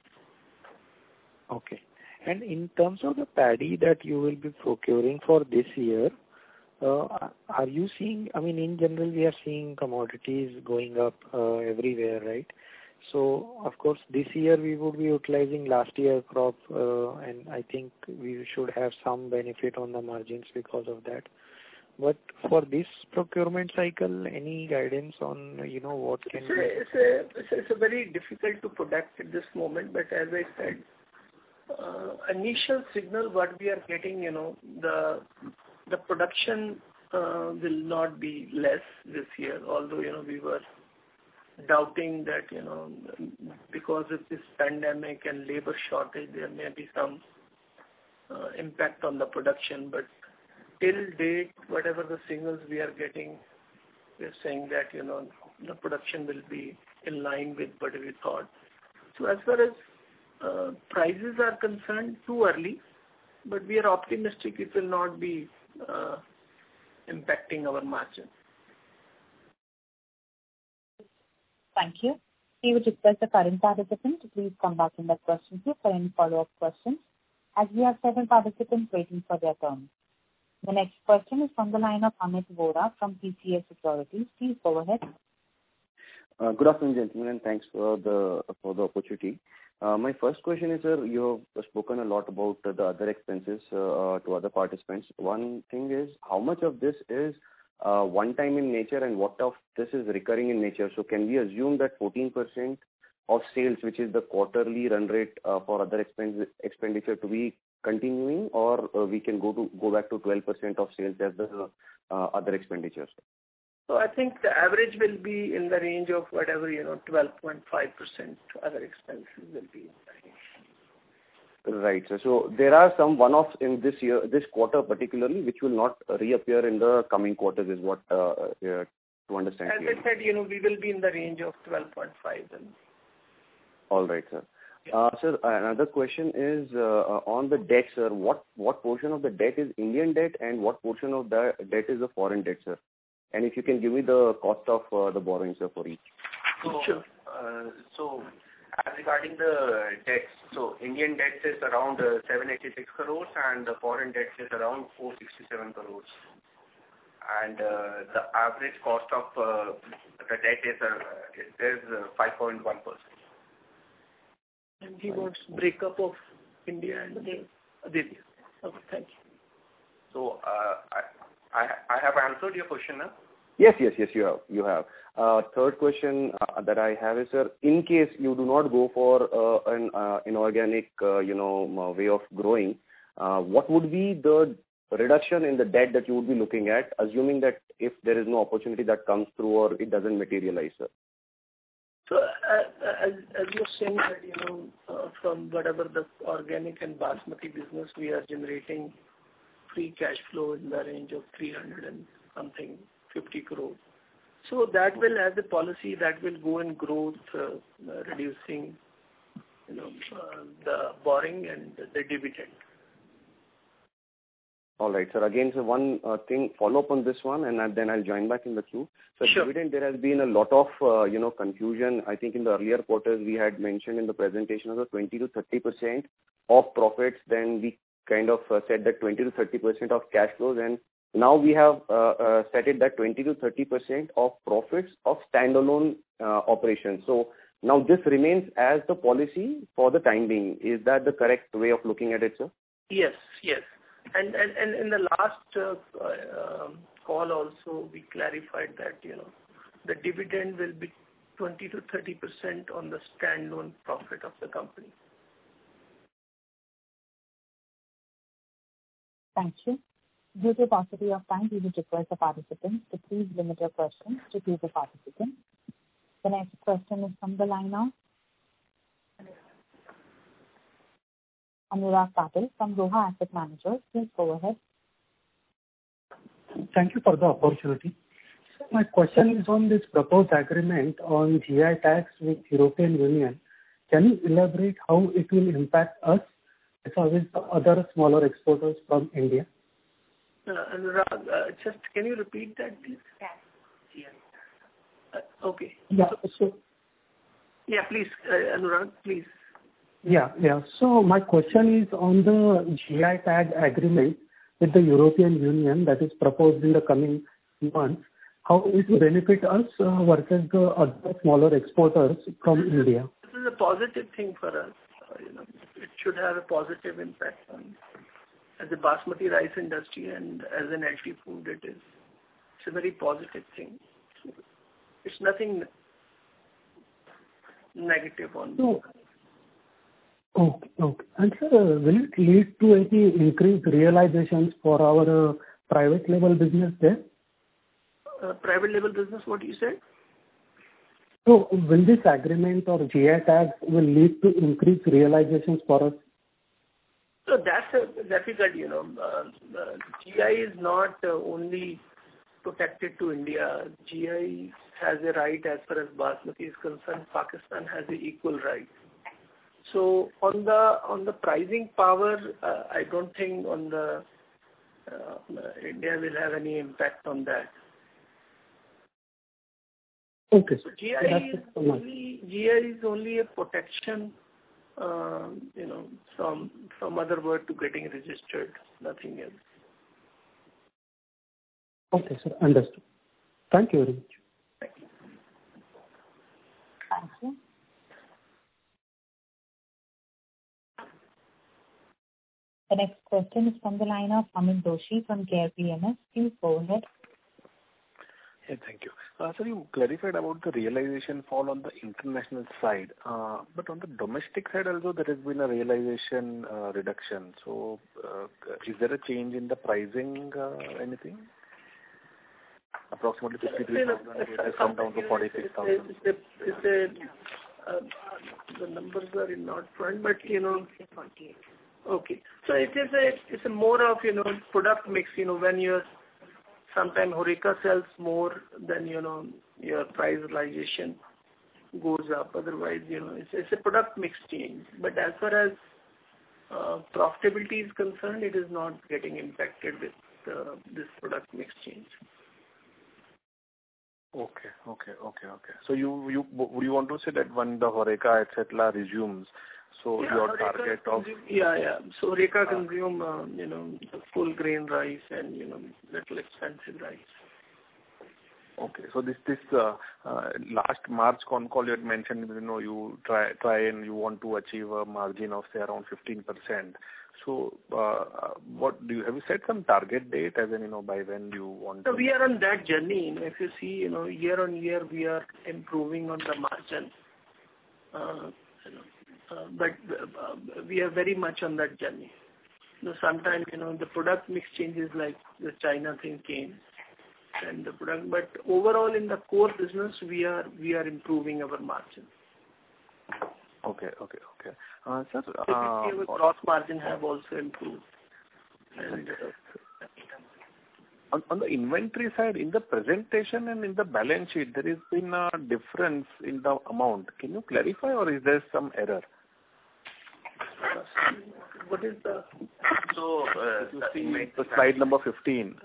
Okay. And in terms of the paddy that you will be procuring for this year, uh, are you seeing, I mean, in general, we are seeing commodities going up uh, everywhere, right? So, of course, this year we would be utilizing last year crop, uh, and I think we should have some benefit on the margins because of that. But for this procurement cycle, any guidance on, you know, what can it's a, it's a, it's a, it's a very difficult to predict at this moment, but as I said, uh, initial signal what we are getting, you know, the the production uh, will not be less this year, although, you know, we were doubting that, you know, because of this pandemic and labor shortage, there may be some uh, impact on the production. But till date, whatever the signals we are getting, we are saying that, you know, the production will be in line with what we thought. So as far as uh, prices are concerned, too early, but we are optimistic it will not be uh, impacting our margin. Thank you. We would request the current participant to please come back in the question queue for any follow-up questions, as we have several participants waiting for their turn. The next question is from the line of Amit Vora from P C S Securities. Please go ahead. Uh, good afternoon, gentlemen, and thanks for the for the opportunity. Uh, my first question is, sir, you have spoken a lot about uh, the other expenses uh, to other participants. One thing is, how much of this is uh, one-time in nature and what of this is recurring in nature? So can we assume that fourteen percent of sales, which is the quarterly run rate uh, for other expense, expenditure to be continuing, or uh, we can go to go back to twelve percent of sales as the uh, other expenditures? So I think the average will be in the range of whatever, you know, twelve point five percent other expenses will be in the range. Right, sir. So there are some one-offs in this year, this quarter particularly, which will not reappear in the coming quarters, is what uh, uh, to understand. As clearly. I said, you know, we will be in the range of twelve point five. Then. All right, sir. Uh, sir, another question is uh, on the debt, sir. What what portion of the debt is Indian debt, and what portion of the debt is a foreign debt, sir? And if you can give me the cost of uh, the borrowing, sir, for each. So, sure. uh, so as regarding the debts, so Indian debt is around uh, seven hundred eighty-six crores and the foreign debt is around four hundred sixty-seven crores. And uh, the average cost of uh, the debt is uh, is uh, five point one percent. And he wants breakup of India and Aditya. Okay, thank you. So uh, I, I I have answered your question now. Yes, yes, yes, you have. You have. Uh, third question uh, that I have is, sir, in case you do not go for uh, an uh, inorganic, uh, you know, way of growing, uh, what would be the reduction in the debt that you would be looking at, assuming that if there is no opportunity that comes through or it doesn't materialize, sir? So uh, as, as you're saying that, you know, uh, from whatever the organic and basmati business we are generating free cash flow in the range of three hundred and something, fifty crore. So that will, as a policy, that will go in growth, uh, reducing, you know, uh, the borrowing and the dividend. All right, sir. Again, so one uh, thing, follow up on this one, and then I'll join back in the queue. So sure. Dividend, there has been a lot of, uh, you know, confusion. I think in the earlier quarters, we had mentioned in the presentation of the twenty to thirty percent of profits. Then we kind of uh, said that twenty to thirty percent of cash flows, and now we have uh, uh, set it that twenty to thirty percent of profits of standalone uh, operations. So now this remains as the policy for the time being. Is that the correct way of looking at it, sir? Yes, yes. And and, and in the last uh, uh, call also, we clarified that, you know, the dividend will be twenty to thirty percent on the standalone profit of the company. Thank you. Due to paucity of time, we would request the participants to please limit your questions to two per participant. The next question is from the line of Anurag Patil from Roha Asset Managers. Please go ahead. Thank you for the opportunity. So my question is on this proposed agreement on G I tax with European Union. Can you elaborate how it will impact us as well as the other smaller exporters from India? Uh, Anurag, uh, just can you repeat that, please? Yeah. Uh, okay. Yeah. So. Yeah, please, uh, Anurag, please. Yeah, yeah. So my question is on the G I tag agreement with the European Union that is proposed in the coming months. How it will benefit us uh, versus the other smaller exporters from this India? Is, this is a positive thing for us. Uh, you know, it should have a positive impact on as a basmati rice industry and as an L T food. It is. It's a very positive thing. It's nothing negative on. So, okay, okay. And sir, uh, will it lead to any increased realizations for our uh, private label business there? Uh, private label business, what you said? So will this agreement or G I tags will lead to increased realizations for us? So that's a difficult, you know. Uh, uh, G I is not uh, only protected to India. G I has a right as far as basmati is concerned. Pakistan has an equal right. So on the on the pricing power, uh, I don't think on the uh, India will have any impact on that. Okay. So G I is only G I is only a protection, uh, you know, from from other word to getting registered, nothing else. Okay, sir. Understood. Thank you very much. Thank you. Thank you. The next question is from the line of Amit Doshi from Care P M S. Please go ahead. Yeah, thank you. Uh, so you clarified about the realization fall on the international side, uh, but on the domestic side also there has been a realization uh, reduction. So uh, is there a change in the pricing, uh, anything? Approximately fifty-three thousand, it has come down to forty-six thousand. It's a, it's a, uh, the numbers are in not front, but you know, okay. So it is a, it's a more of, you know, product mix, you know, when you're, sometimes Horeca sells more, then, you know, your price realization goes up. Otherwise, you know, it's, it's a product mix change. But as far as uh, profitability is concerned, it is not getting impacted with uh, this product mix change. Okay, okay, okay, okay. So you you would you want to say that when the Horeca et cetera resumes, so yeah, your Horeca target of consume, yeah yeah. So Horeca uh, consume uh, you know, full grain rice and, you know, little expensive rice. Okay, so this this uh, uh, last March con call you had mentioned, you know, you try try and you want to achieve a margin of say around fifteen percent. So, uh, what do you have you set some target date, as in, you know, by when you want? So to... we are on that journey. If you see, you know, year on year we are improving on the margin. Uh, you know, uh, but uh, we are very much on that journey. You know, sometimes, you know, the product mix changes, like the China thing came, and the product. But overall, in the core business, we are we are improving our margin. Okay, okay, okay. Uh, sir, uh, uh, gross margin have also improved. And, uh, on, on the inventory side, in the presentation and in the balance sheet, there has been a difference in the amount. Can you clarify, or is there some error? What is the... So, uh, you see the slide number fifteen.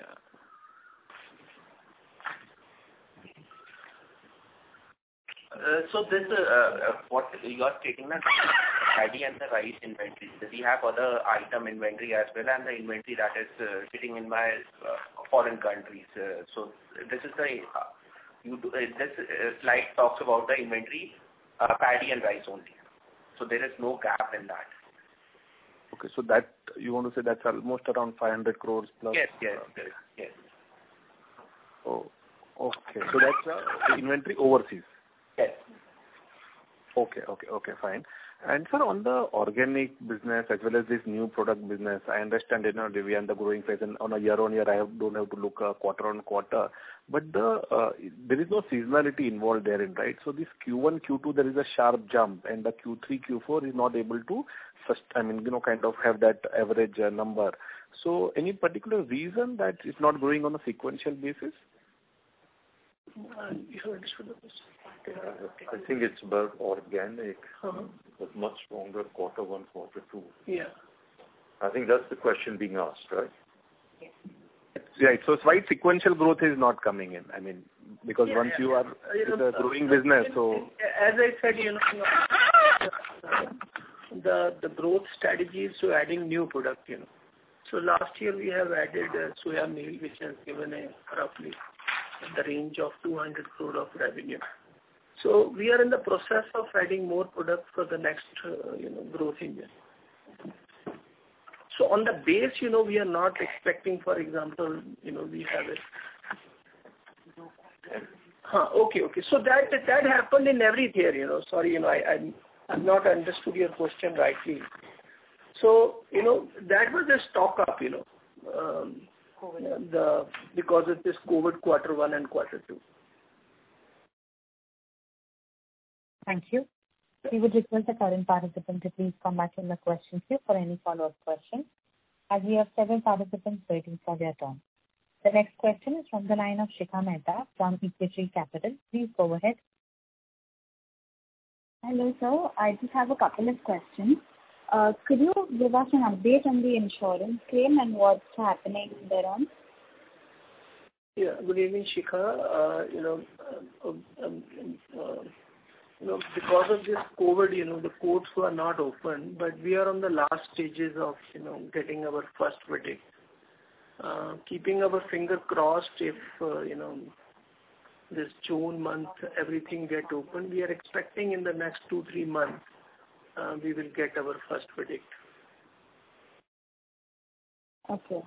Uh, so this, uh, what you are stating that paddy and the rice inventory. We have other item inventory as well, and the inventory that is uh, sitting in my uh, foreign countries. Uh, so this is the uh, you do, uh, this uh, slide talks about the inventory, uh, paddy and rice only. So there is no gap in that. Okay, so that you want to say that's almost around five hundred crores plus. Yes, yes, yes, yes. Oh, okay. So that's uh, the inventory overseas. Yes. Okay, okay, okay, fine. And sir, on the organic business as well as this new product business, I understand, you know, we are in the growing phase, and on a year-on-year, I have, don't have to look uh, quarter-on-quarter. But the uh, there is no seasonality involved therein, right? So this Q one, Q two, there is a sharp jump, and the Q three, Q four is not able to, just, I mean, you know, kind of have that average uh, number. So any particular reason that it's not growing on a sequential basis? Uh, you understood the question. I think it's about organic, uh-huh. but much stronger quarter one, quarter two. Yeah. I think that's the question being asked, right? Yes. Right. So why sequential growth is not coming in? I mean, because yeah, once yeah. you are uh, it's a growing business, so as I said, you know, the the growth strategy is to adding new product. You know, so last year we have added uh, soya meal, which has given a roughly in the range of two hundred crore of revenue. So we are in the process of adding more product for the next, uh, you know, growth engine. So on the base, you know, we are not expecting, for example, you know, we have it. Huh, okay, okay. So that that happened in every year, you know. Sorry, you know, I I I've not understood your question rightly. So you know, that was a stock up, you know, um, the because of this COVID quarter one and quarter two. Thank you. We would request the current participant to please come back in the question queue for any follow-up questions, as we have several participants waiting for their turn. The next question is from the line of Shikha Mehta from Equity Capital. Please go ahead. Hello, sir. I just have a couple of questions. Uh, could you give us an update on the insurance claim and what's happening thereon? Yeah. Good evening, Shikha. Uh, you know, um, um, uh, you know, because of this COVID, you know, the courts were not open, but we are on the last stages of, you know, getting our first verdict. Uh, keeping our finger crossed if, uh, you know, this June month everything get open, we are expecting in the next two, three months, uh, we will get our first verdict. Okay.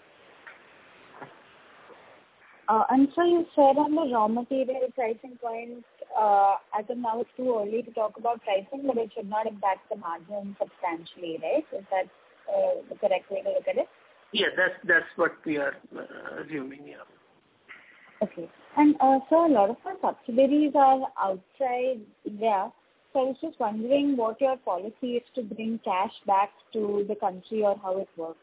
Uh, and so you said on the raw material pricing point, uh, as of now it's too early to talk about pricing, but it should not impact the margin substantially, right? Is that uh, the correct way to look at it? Yeah, that's that's what we are uh, assuming, yeah. Okay. And uh, so a lot of our subsidiaries are outside India. So I was just wondering what your policy is to bring cash back to the country or how it works.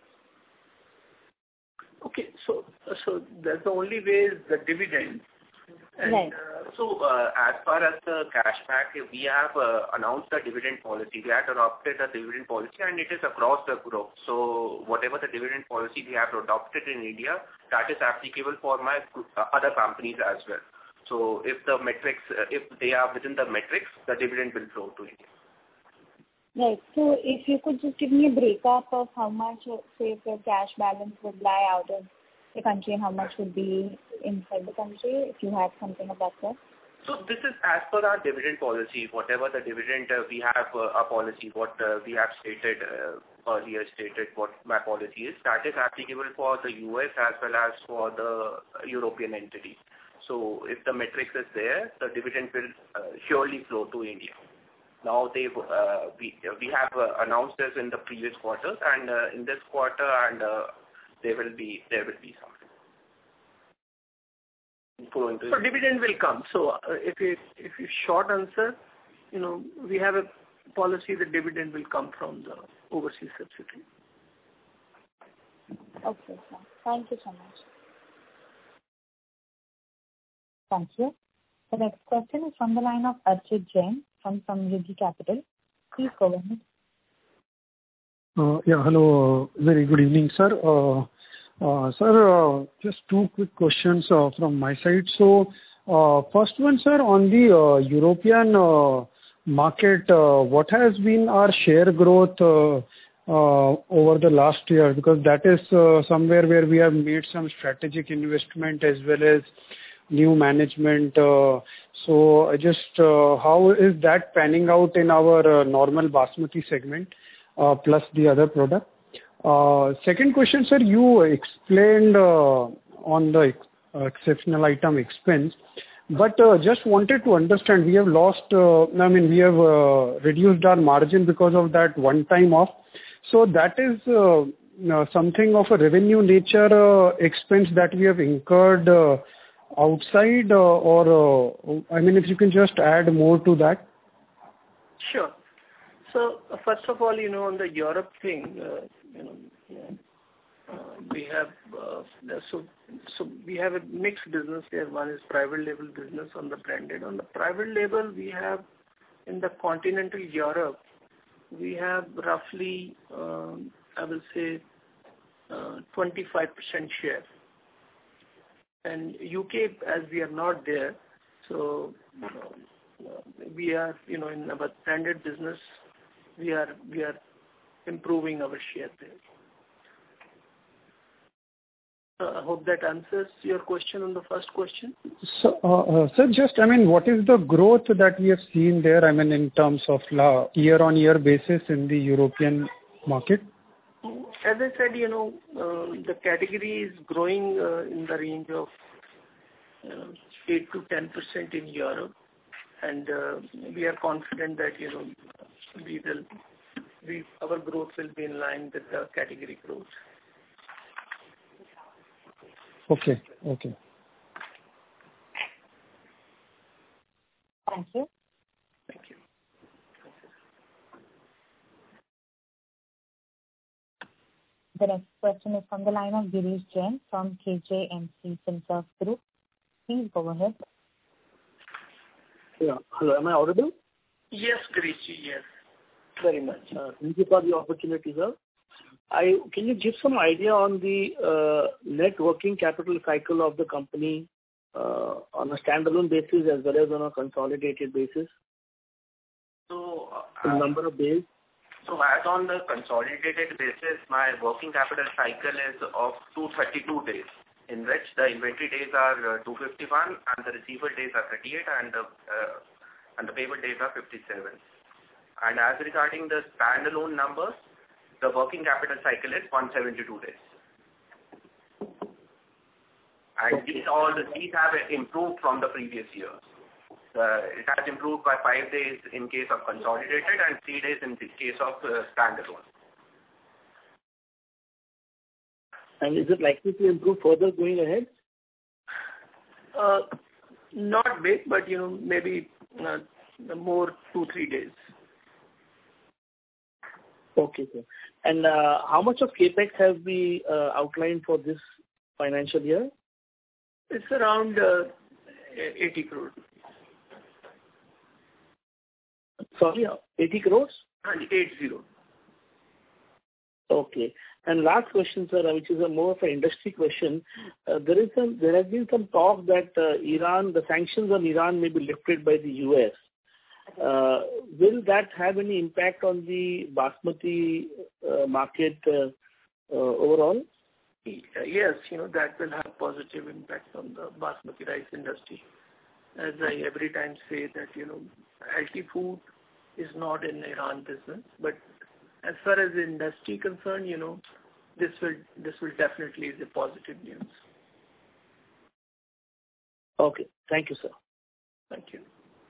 Okay, so so that's the only way is the dividend. And, right. Uh, so uh, as far as the cashback, we have uh, announced the dividend policy. We have adopted a dividend policy, and it is across the group. So whatever the dividend policy we have adopted in India, that is applicable for my uh, other companies as well. So if the metrics, uh, if they are within the metrics, the dividend will flow to India. Right. So if you could just give me a breakup of how much, say, if your cash balance would lie out of the country and how much would be inside the country, if you had something of that sort. So this is as per our dividend policy. Whatever the dividend uh, we have uh, a policy, what uh, we have stated uh, earlier stated what my policy is, that is applicable for the U S as well as for the European entity. So if the metrics is there, the dividend will uh, surely flow to India. Now they uh, we we have uh, announced this in the previous quarters, and uh, in this quarter, and uh, there will be there will be something. Flowing to so dividend will come. So uh, if you if you short answer, you know, we have a policy that dividend will come from the overseas subsidiary. Okay, sir. Thank you so much. Thank you. The next question is from the line of Archit Jain from Samriddhi Capital. Please go ahead. Uh, yeah, hello. Uh, very good evening, sir. Uh, uh, sir, uh, just two quick questions uh, from my side. So, uh, first one, sir, on the uh, European uh, market, uh, what has been our share growth uh, uh, over the last year? Because that is uh, somewhere where we have made some strategic investment as well as new management. Uh, so, I just uh, how is that panning out in our uh, normal basmati segment? Uh, plus the other product. Uh, second question, sir, you explained uh, on the uh, exceptional item expense, but uh, just wanted to understand, we have lost, uh, I mean, we have uh, reduced our margin because of that one time off. So that is uh, uh, something of a revenue nature uh, expense that we have incurred uh, outside uh, or, uh, I mean, if you can just add more to that. Sure. So uh, first of all, you know, on the Europe thing, uh, you know, yeah, uh, we have uh, so so we have a mixed business here. One is private label business on the branded. On the private label, we have in the continental Europe, we have roughly, um, I will say, uh, twenty-five percent share. And U K, as we are not there, so you know, uh, we are, you know, in our branded business. We are we are improving our share there. Uh, I hope that answers your question on the first question. So, uh, uh, sir, just I mean, what is the growth that we have seen there? I mean, in terms of la- year-on-year basis in the European market. As I said, you know, uh, the category is growing uh, in the range of uh, eight to ten percent in Europe, and uh, we are confident that you know. We will, we, our growth will be in line with the category growth. Okay, okay. Thank you. Thank you. The next question is from the line of Girish Jain from K J M C Finserv Group. Please go ahead. Yeah. Hello, am I audible? Yes, Girish, yes. Very much. Uh, thank you for the opportunity, sir. I Can you give some idea on the uh, net working capital cycle of the company uh, on a standalone basis as well as on a consolidated basis? So, uh, the number of days? So, as on the consolidated basis, my working capital cycle is of two hundred thirty-two days, in which the inventory days are uh, two hundred fifty-one and the receivable days are thirty-eight and the, uh, and the payable days are fifty-seven. And as regarding the standalone numbers, the working capital cycle is one hundred seventy-two days. And okay. these all these have improved from the previous year. Uh, it has improved by five days in case of consolidated and three days in the case of uh, standalone. And is it likely to improve further going ahead? Uh, not big, but you know maybe uh, more two three days. Okay, sir. And uh, how much of capex has been uh, outlined for this financial year? It's around uh, eighty crores. Sorry, eighty crores? Eight zero. Okay. And last question, sir, which is a more of an industry question. Uh, there is some, there has been some talk that uh, Iran, the sanctions on Iran may be lifted by the U S. Uh, will that have any impact on the basmati uh, market uh, uh, overall? Yes, you know, that will have positive impact on the basmati rice industry. As I every time say that, you know, healthy food is not in Iran business, but as far as the industry concerned, you know, this will this will definitely be positive news. Okay. Thank you, sir. Thank you.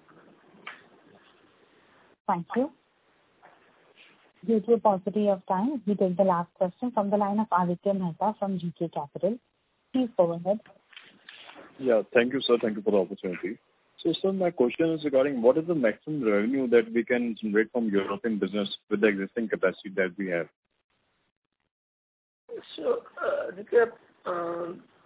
Thank you. Due to a paucity of time, we take the last question from the line of Aditya Mehta from G K Capital. Please go ahead. Yeah, thank you, sir. Thank you for the opportunity. So, sir, my question is regarding what is the maximum revenue that we can generate from European business with the existing capacity that we have? So, uh, Aditya, uh,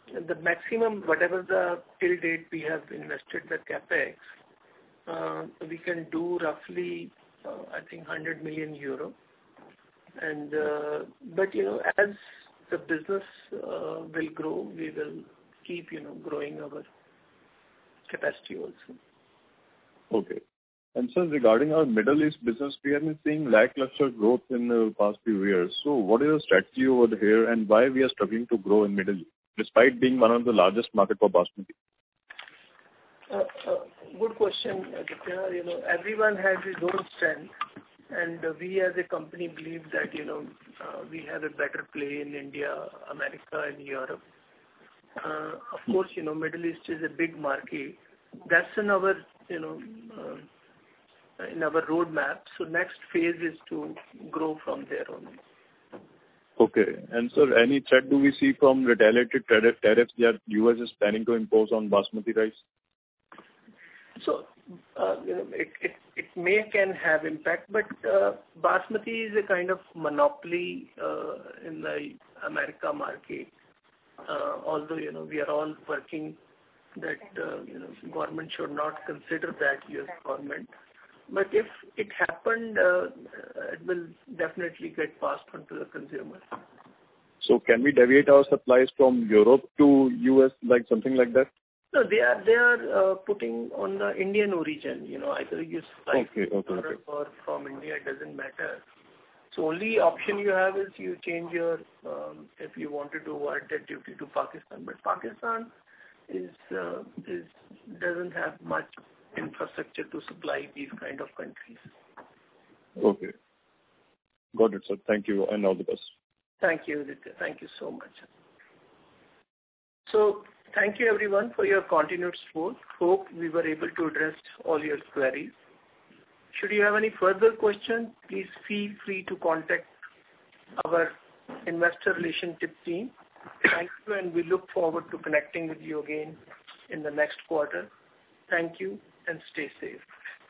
the maximum, whatever the till date we have invested the capex, uh, we can do roughly, uh, I think, one hundred million euro. And uh, but you know, as the business uh, will grow, we will keep you know growing our capacity also. Okay. And sir, regarding our Middle East business, we have been seeing lackluster growth in the past few years. So what is the strategy over here, and why we are struggling to grow in Middle East, despite being one of the largest market for basmati? Uh, uh, good question, Aditya. You know, everyone has his own strength, and uh, we as a company believe that you know uh, we have a better play in India, America, and Europe. Uh, of course, you know, Middle East is a big market. That's in our you know. Uh, in our roadmap. So next phase is to grow from there only. Okay. And sir, any threat do we see from retaliatory tariff, tariffs that U S is planning to impose on basmati rice? So, uh, you know, it, it, it may can have impact, but uh, basmati is a kind of monopoly uh, in the America market. Uh, although, you know, we are all working that, uh, you know, government should not consider that U S government. But if it happened, uh, it will definitely get passed on to the consumer. So can we deviate our supplies from Europe to U S, like something like that? No, they are they are uh, putting on the Indian origin. You know, either you supply okay, okay, from okay. or from India, it doesn't matter. So only option you have is you change your um, if you wanted to avoid that duty to Pakistan. But Pakistan is uh, is doesn't have much infrastructure to supply these kind of countries. Okay. Got it, sir. Thank you, and all the best. Thank you, Aditya. Thank you so much. So, thank you everyone for your continued support. Hope we were able to address all your queries. Should you have any further questions, please feel free to contact our investor relationship team. Thank you, and we look forward to connecting with you again in the next quarter. Thank you, and stay safe.